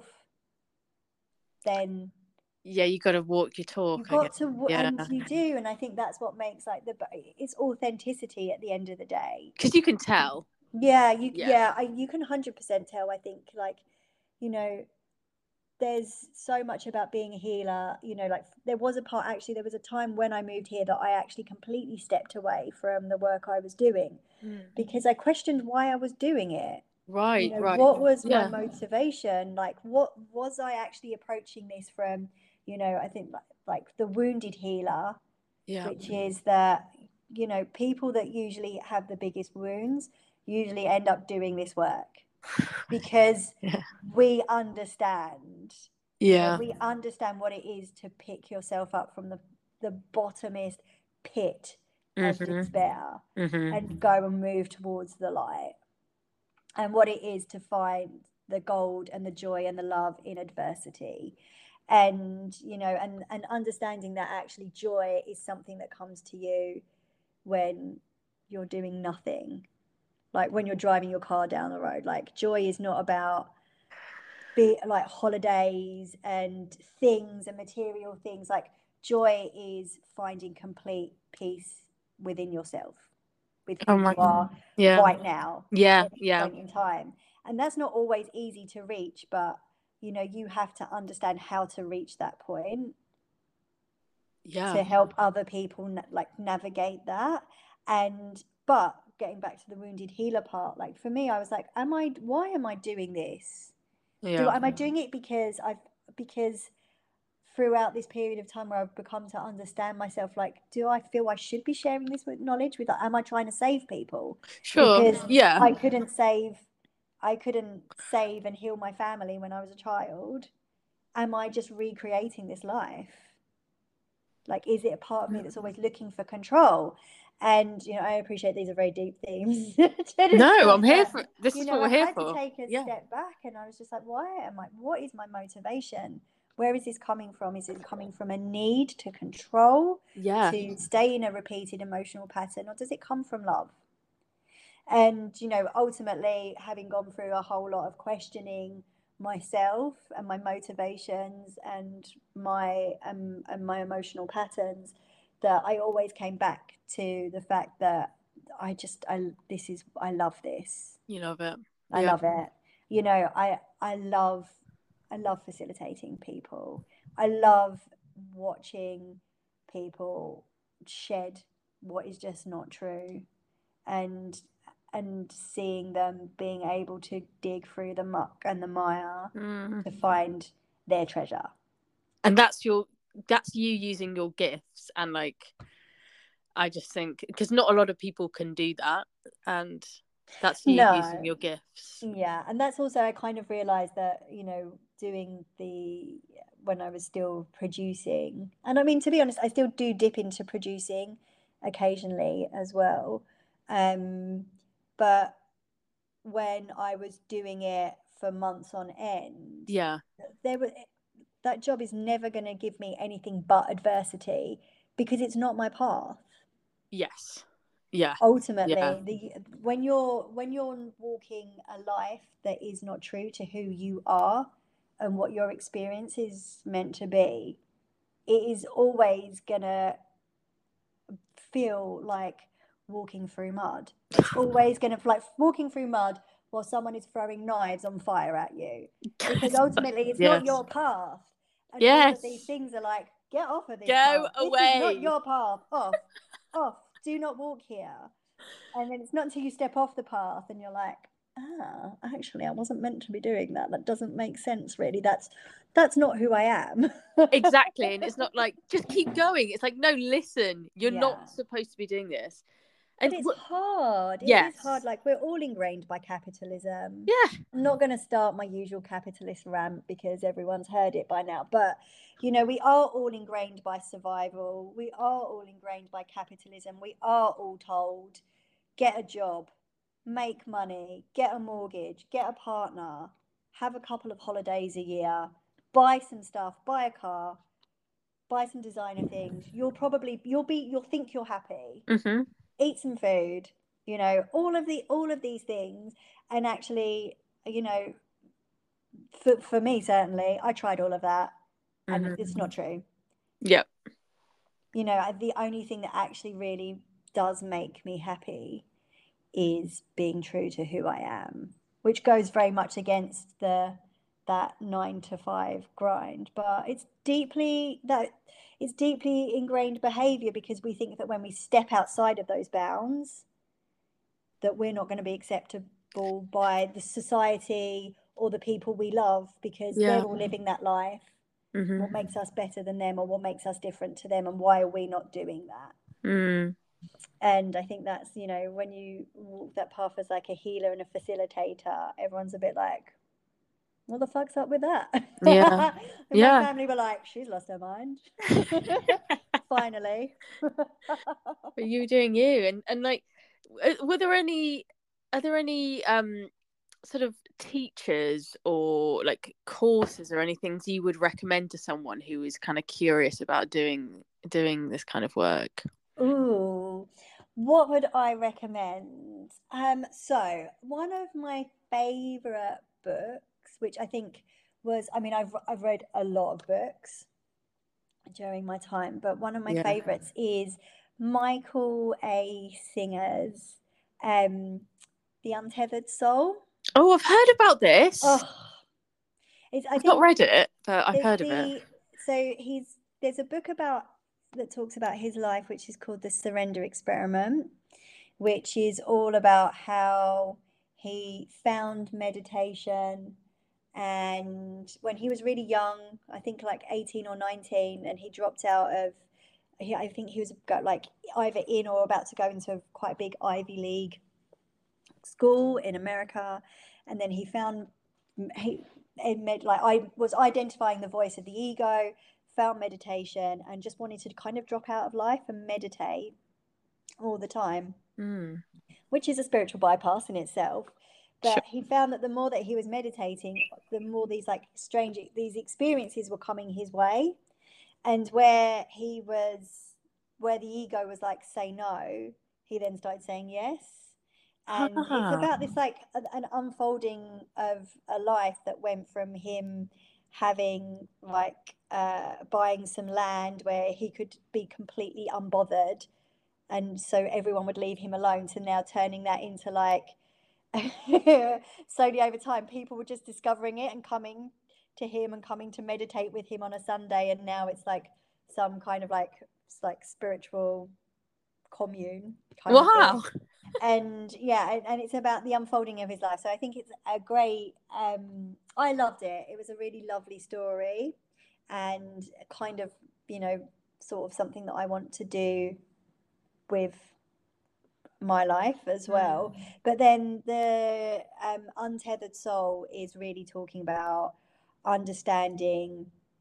then Yeah, you got to walk your talk. you've I got guess. to, Yeah. and you do. And I think that's what makes like the, it's authenticity at the end of the day. Because you can tell. Yeah, you, Yeah. yeah, I, you can one hundred percent tell. I think, like, you know, there's so much about being a healer, you know, like there was a part, actually, there was a time when I moved here that I actually completely stepped away from the work I was doing Mm. because I questioned why I was doing it. Right, You know, right. what was my Yeah. motivation? Like, what was I actually approaching this from? You know, I think like, like the wounded healer, Yeah. which is that, you know, people that usually have the biggest wounds usually end up doing this work because Yeah. we understand. You know, Yeah. we understand what it is to pick yourself up from the the bottomest pit of Mhm. despair Mhm. and go and move towards the light, and what it is to find the gold and the joy and the love in adversity. And, you know, and and understanding that actually joy is something that comes to you when you're doing nothing, like when you're driving your car down the road. Like, joy is not about be like holidays and things and material things. Like, joy is finding complete peace within yourself, with who Oh my. you are Yeah. right now, Yeah. at this Yeah. point in time. And that's not always easy to reach, but, you know, you have to understand how to reach that point Yeah. to help other people na- like navigate that. And but getting back to the wounded healer part, like for me, I was like, am I, why am I doing this? Do Yeah. am I doing it because I've, because throughout this period of time where I've become to understand myself, like, do I feel I should be sharing this with knowledge with, am I trying to save people? Sure. Because Yeah. I couldn't save, I couldn't save and heal my family when I was a child. Am I just recreating this life? Like, is it a part of me that's always looking for control? And, you know, I appreciate these are very deep themes to No, discuss, I'm here but, for. This you is know, what we're I here had to for. take a Yeah. step back, and I was just like, why am I, what is my motivation? Where is this coming from? Is it coming from a need to control, Yeah. to stay in a repeated emotional pattern, or does it come from love? And, you know, ultimately, having gone through a whole lot of questioning myself and my motivations and my um, and my emotional patterns, that I always came back to the fact that I just I this is I love this. You love it. I Yeah. love it. You know, I I love I love facilitating people. I love watching people shed what is just not true, and and seeing them being able to dig through the muck and the mire Mm. to find their treasure. And that's your. That's you using your gifts, and like, I just think because not a lot of people can do that, and That's you using No. your gifts. Yeah, and that's also I kind of realized that, you know, doing the when I was still producing, and I mean to be honest, I still do dip into producing occasionally as well. Um, but when I was doing it for months on end, Yeah. there were that job is never going to give me anything but adversity because it's not my path. Yes. Yeah. Ultimately, Yeah. the when you're when you're walking a life that is not true to who you are and what your experience is meant to be, it is always gonna feel like walking through mud. It's always gonna like walking through mud while someone is throwing knives on fire at you, because ultimately it's not Yes. your path, and all of these Yes. things are like, get off of this Go path. This is not away. your path. Off, off. Do not walk here. And then it's not until you step off the path and you're like, ah, actually, I wasn't meant to be doing that. That doesn't make sense, really. That's that's not who I am. Exactly. And it's not like, just keep going. It's like, no, listen, you're Yeah. not supposed to be doing this. But And it's wh- hard. It is hard. yes. Like, we're all ingrained by capitalism. Yeah. I'm not going to start my usual capitalist rant because everyone's heard it by now. But, you know, we are all ingrained by survival. We are all ingrained by capitalism. We are all told, get a job, make money, get a mortgage, get a partner, have a couple of holidays a year, buy some stuff, buy a car, buy some designer things. You'll probably you'll be you'll think you're happy. Mm-hmm. Eat some food, you know, all of the all of these things. And actually, you know, for for me certainly, I tried all of that and Mm-hmm. it's not true. Yep. You know, the only thing that actually really does make me happy is being true to who I am, which goes very much against the that nine to five grind. But it's deeply that it's deeply ingrained behavior because we think that when we step outside of those bounds, that we're not going to be acceptable by the society or the people we love because Yeah. they're all living that life. Mm-hmm. What makes us better than them, or what makes us different to them, and why are we not doing that? Mm. And I think that's, you know, when you walk that path as like a healer and a facilitator, everyone's a bit like, what the fuck's up with that? Yeah. And my Yeah. family were like, she's lost her mind. Finally. But you were doing you, and and like, were there any, are there any um sort of teachers or like courses or anything you would recommend to someone who is kind of curious about doing doing this kind of work? Ooh, what would I recommend? Um, so one of my favorite books, which I think was, I mean, I've I've read a lot of books during my time, but one of my Yeah. favorites is Michael A. Singer's um, The Untethered Soul. Oh, I've heard about this. Oh, it's, I I've not think read it, but I've it's heard of it. the, so he's, there's a book about, that talks about his life, which is called The Surrender Experiment, which is all about how he found meditation. And when he was really young, I think like eighteen or nineteen, and he dropped out of, he, I think he was got like either in or about to go into a quite big Ivy League school in America. And then he found, he, med, like I was identifying the voice of the ego, found meditation, and just wanted to kind of drop out of life and meditate all the time, Mm. which is a spiritual bypass in itself. Sure. But he found that the more that he was meditating, the more these like strange, these experiences were coming his way. And where he was, where the ego was like, say no, he then started saying yes. And it's Ah. about this like an unfolding of a life that went from him having like uh, buying some land where he could be completely unbothered, and so everyone would leave him alone, to now turning that into like slowly over time people were just discovering it and coming to him and coming to meditate with him on a Sunday, and now it's like some kind of like like spiritual commune kind Wow. of thing. And yeah, and, and it's about the unfolding of his life. So I think it's a great, um I loved it. It was a really lovely story, and kind of, you know, sort of something that I want to do with my life as well. Mm. But then the um, Untethered Soul is really talking about understanding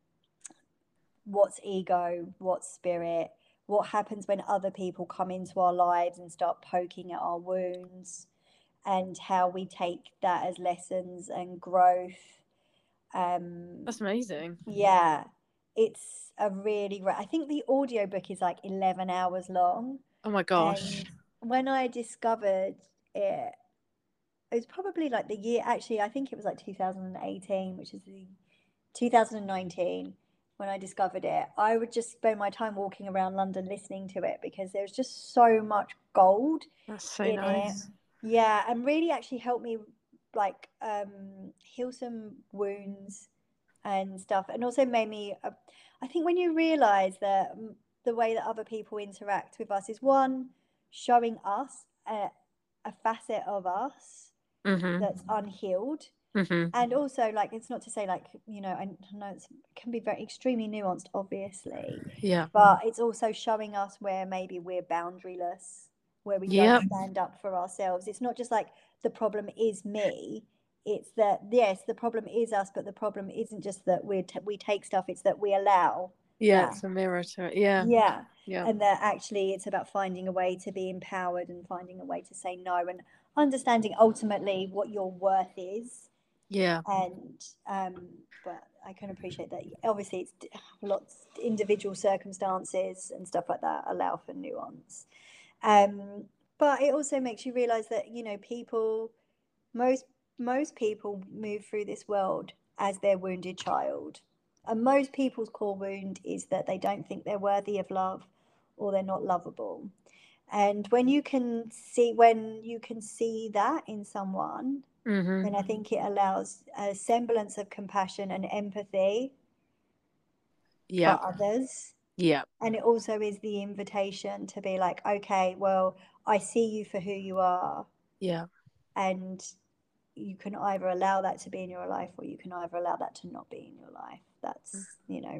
what's ego, what's spirit, what happens when other people come into our lives and start poking at our wounds, and how we take that as lessons and growth. Um, That's amazing. yeah, it's a really great. I think the audiobook is like eleven hours long. Oh my gosh. And when I discovered it, it was probably like the year, actually, I think it was like two thousand eighteen, which is the two thousand nineteen when I discovered it. I would just spend my time walking around London listening to it because there's just so much gold That's so in it. nice. Yeah, and really actually helped me like um, heal some wounds and stuff, and also made me. Uh, I think when you realise that mm, the way that other people interact with us is one showing us a, a facet of us Mm-hmm. that's unhealed, Mm-hmm. and also like it's not to say like you know I know it's, it can be very extremely nuanced, obviously, Yeah. but it's also showing us where maybe we're boundaryless, where we Yep. don't stand up for ourselves. It's not just like the problem is me. It's that yes, the problem is us, but the problem isn't just that we t- we take stuff. It's that we allow. Yeah, that. it's a mirror to it. Yeah. Yeah. Yeah. And that actually it's about finding a way to be empowered and finding a way to say no and understanding ultimately what your worth is. Yeah. And um but I can appreciate that obviously it's lots individual circumstances and stuff like that allow for nuance. Um but it also makes you realize that you know people most most people move through this world as their wounded child. And most people's core wound is that they don't think they're worthy of love or they're not lovable. And when you can see when you can see that in someone, Mm-hmm. then I think it allows a semblance of compassion and empathy Yeah. for others. Yeah. And it also is the invitation to be like, okay, well, I see you for who you are. Yeah. And you can either allow that to be in your life or you can either allow that to not be in your life. That's, you know,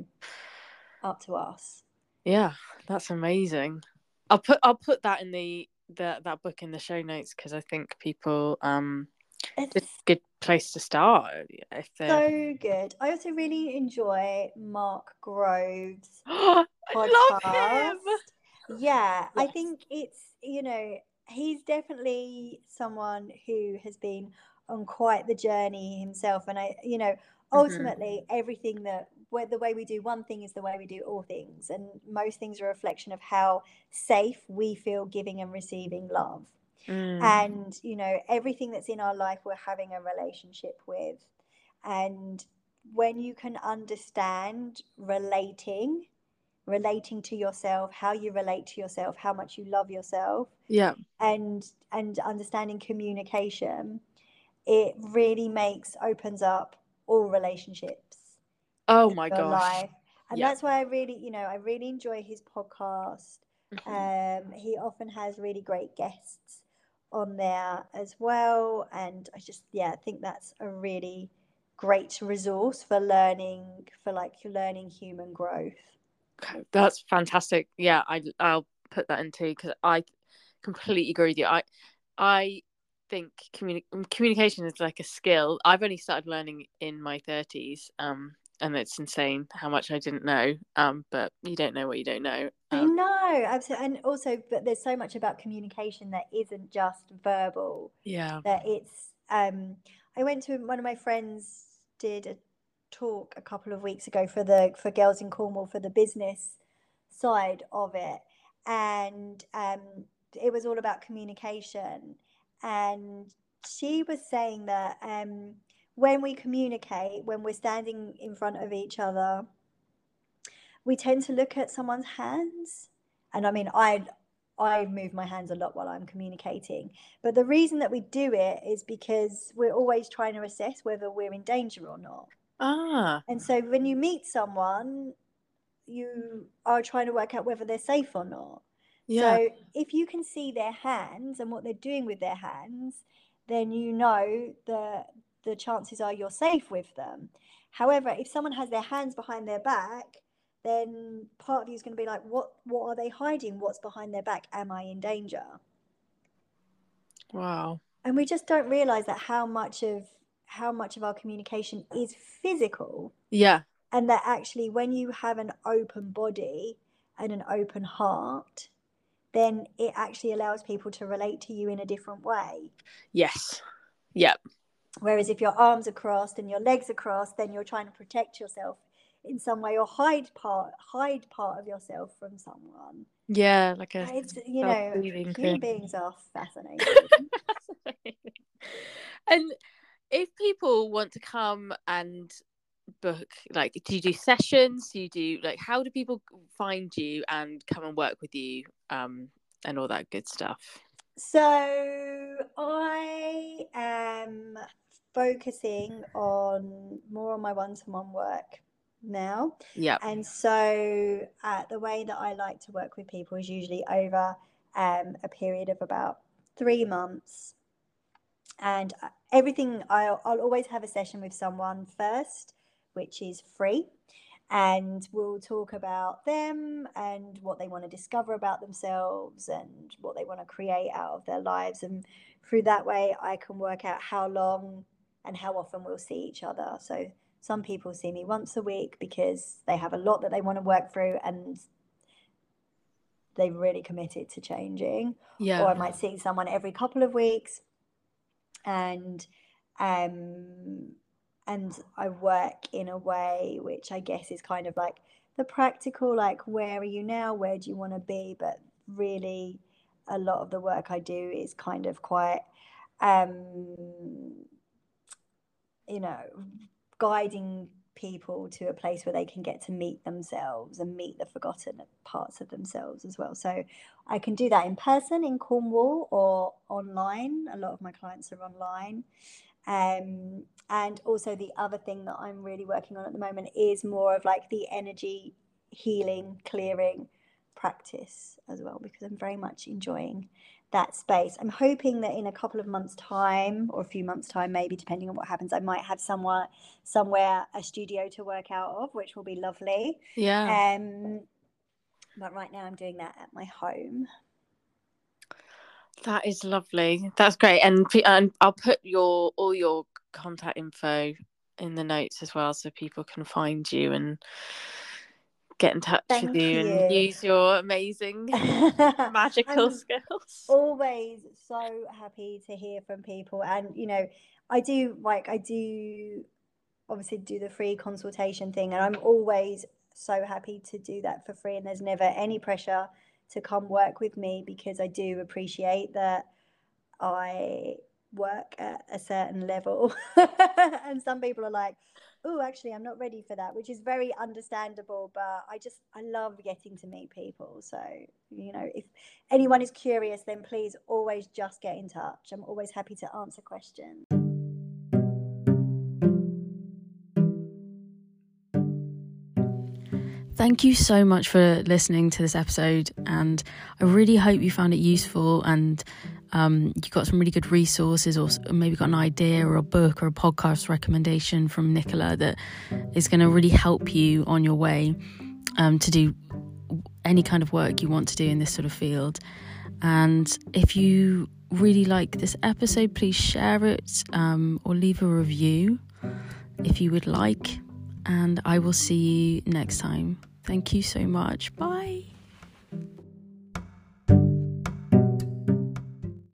up to us. Yeah, that's amazing. I'll put I'll put that in the, the that book in the show notes because I think people um It's it's a good place to start if they're so good. I also really enjoy Mark Groves' I love podcast. him. Yeah, I Yes. think it's, you know, he's definitely someone who has been on quite the journey himself. And I, you know, ultimately everything that where the way we do one thing is the way we do all things. And most things are a reflection of how safe we feel giving and receiving love. Mm. And, you know, everything that's in our life we're having a relationship with. And when you can understand relating, relating to yourself, how you relate to yourself, how much you love yourself, Yeah. and and understanding communication, it really makes opens up all relationships Oh in my your gosh. life. And Yeah. that's why I really, you know, I really enjoy his podcast. Mhm. Um, he often has really great guests on there as well. And I just, yeah, I think that's a really great resource for learning, for like learning human growth. Okay, that's fantastic. Yeah, I I'll put that in too because I completely agree with you. I I think communi- communication is like a skill. I've only started learning in my thirties, um, and it's insane how much I didn't know. Um, but you don't know what you don't know. I Um, know, absolutely. And also, but there's so much about communication that isn't just verbal. yeah. That it's, um, I went to one of my friends did a talk a couple of weeks ago for the for Girls in Cornwall for the business side of it, and um, it was all about communication. And she was saying that um, when we communicate, when we're standing in front of each other, we tend to look at someone's hands. And I mean, I I move my hands a lot while I'm communicating. But the reason that we do it is because we're always trying to assess whether we're in danger or not. Ah. And so when you meet someone, you are trying to work out whether they're safe or not. Yeah. So if you can see their hands and what they're doing with their hands, then you know that the chances are you're safe with them. However, if someone has their hands behind their back, then part of you is going to be like, what what are they hiding? What's behind their back? Am I in danger? Wow. And we just don't realize that how much of how much of our communication is physical. Yeah. And that actually when you have an open body and an open heart, then it actually allows people to relate to you in a different way. Yes. Yep. Whereas if your arms are crossed and your legs are crossed, then you're trying to protect yourself in some way, or hide part hide part of yourself from someone. Yeah, like a it's you know human thing. beings are fascinating. And if people want to come and book, like, do you do sessions? Do you do like, how do people find you and come and work with you, um, and all that good stuff? So I am focusing on more on my one-to-one work now. Yeah. And so uh, the way that I like to work with people is usually over um, a period of about three months. And everything, I'll, I'll always have a session with someone first, which is free. And we'll talk about them and what they want to discover about themselves and what they want to create out of their lives. And through that way, I can work out how long and how often we'll see each other. So some people see me once a week because they have a lot that they want to work through and they've really committed to changing. Yeah. Or I might see someone every couple of weeks. And um and I work in a way which I guess is kind of like the practical, like, where are you now? Where do you want to be? But really, a lot of the work I do is kind of quite, um, you know, guiding people to a place where they can get to meet themselves and meet the forgotten parts of themselves as well. So I can do that in person in Cornwall or online. A lot of my clients are online. Um, and also the other thing that I'm really working on at the moment is more of like the energy healing, clearing practice as well, because I'm very much enjoying that space. I'm hoping that in a couple of months' time, or a few months' time, maybe, depending on what happens, I might have somewhere, somewhere a studio to work out of, which will be lovely. Yeah. Um, but right now I'm doing that at my home. That is lovely. That's great. And and I'll put your all your contact info in the notes as well, so people can find you and get in touch Thank with you, you. and use your amazing magical I'm skills. Always so happy to hear from people. And, you know, I do like, I do obviously do the free consultation thing, and I'm always so happy to do that for free. And there's never any pressure to come work with me, because I do appreciate that I work at a certain level. And some people are like, oh, actually, I'm not ready for that, which is very understandable. But I just, I love getting to meet people. So, you know, if anyone is curious, then please always just get in touch. I'm always happy to answer questions. Thank you so much for listening to this episode, and I really hope you found it useful, and um, you got some really good resources, or maybe got an idea or a book or a podcast recommendation from Nicola that is going to really help you on your way um, to do any kind of work you want to do in this sort of field. And if you really like this episode, please share it um, or leave a review if you would like. And I will see you next time. Thank you so much. Bye.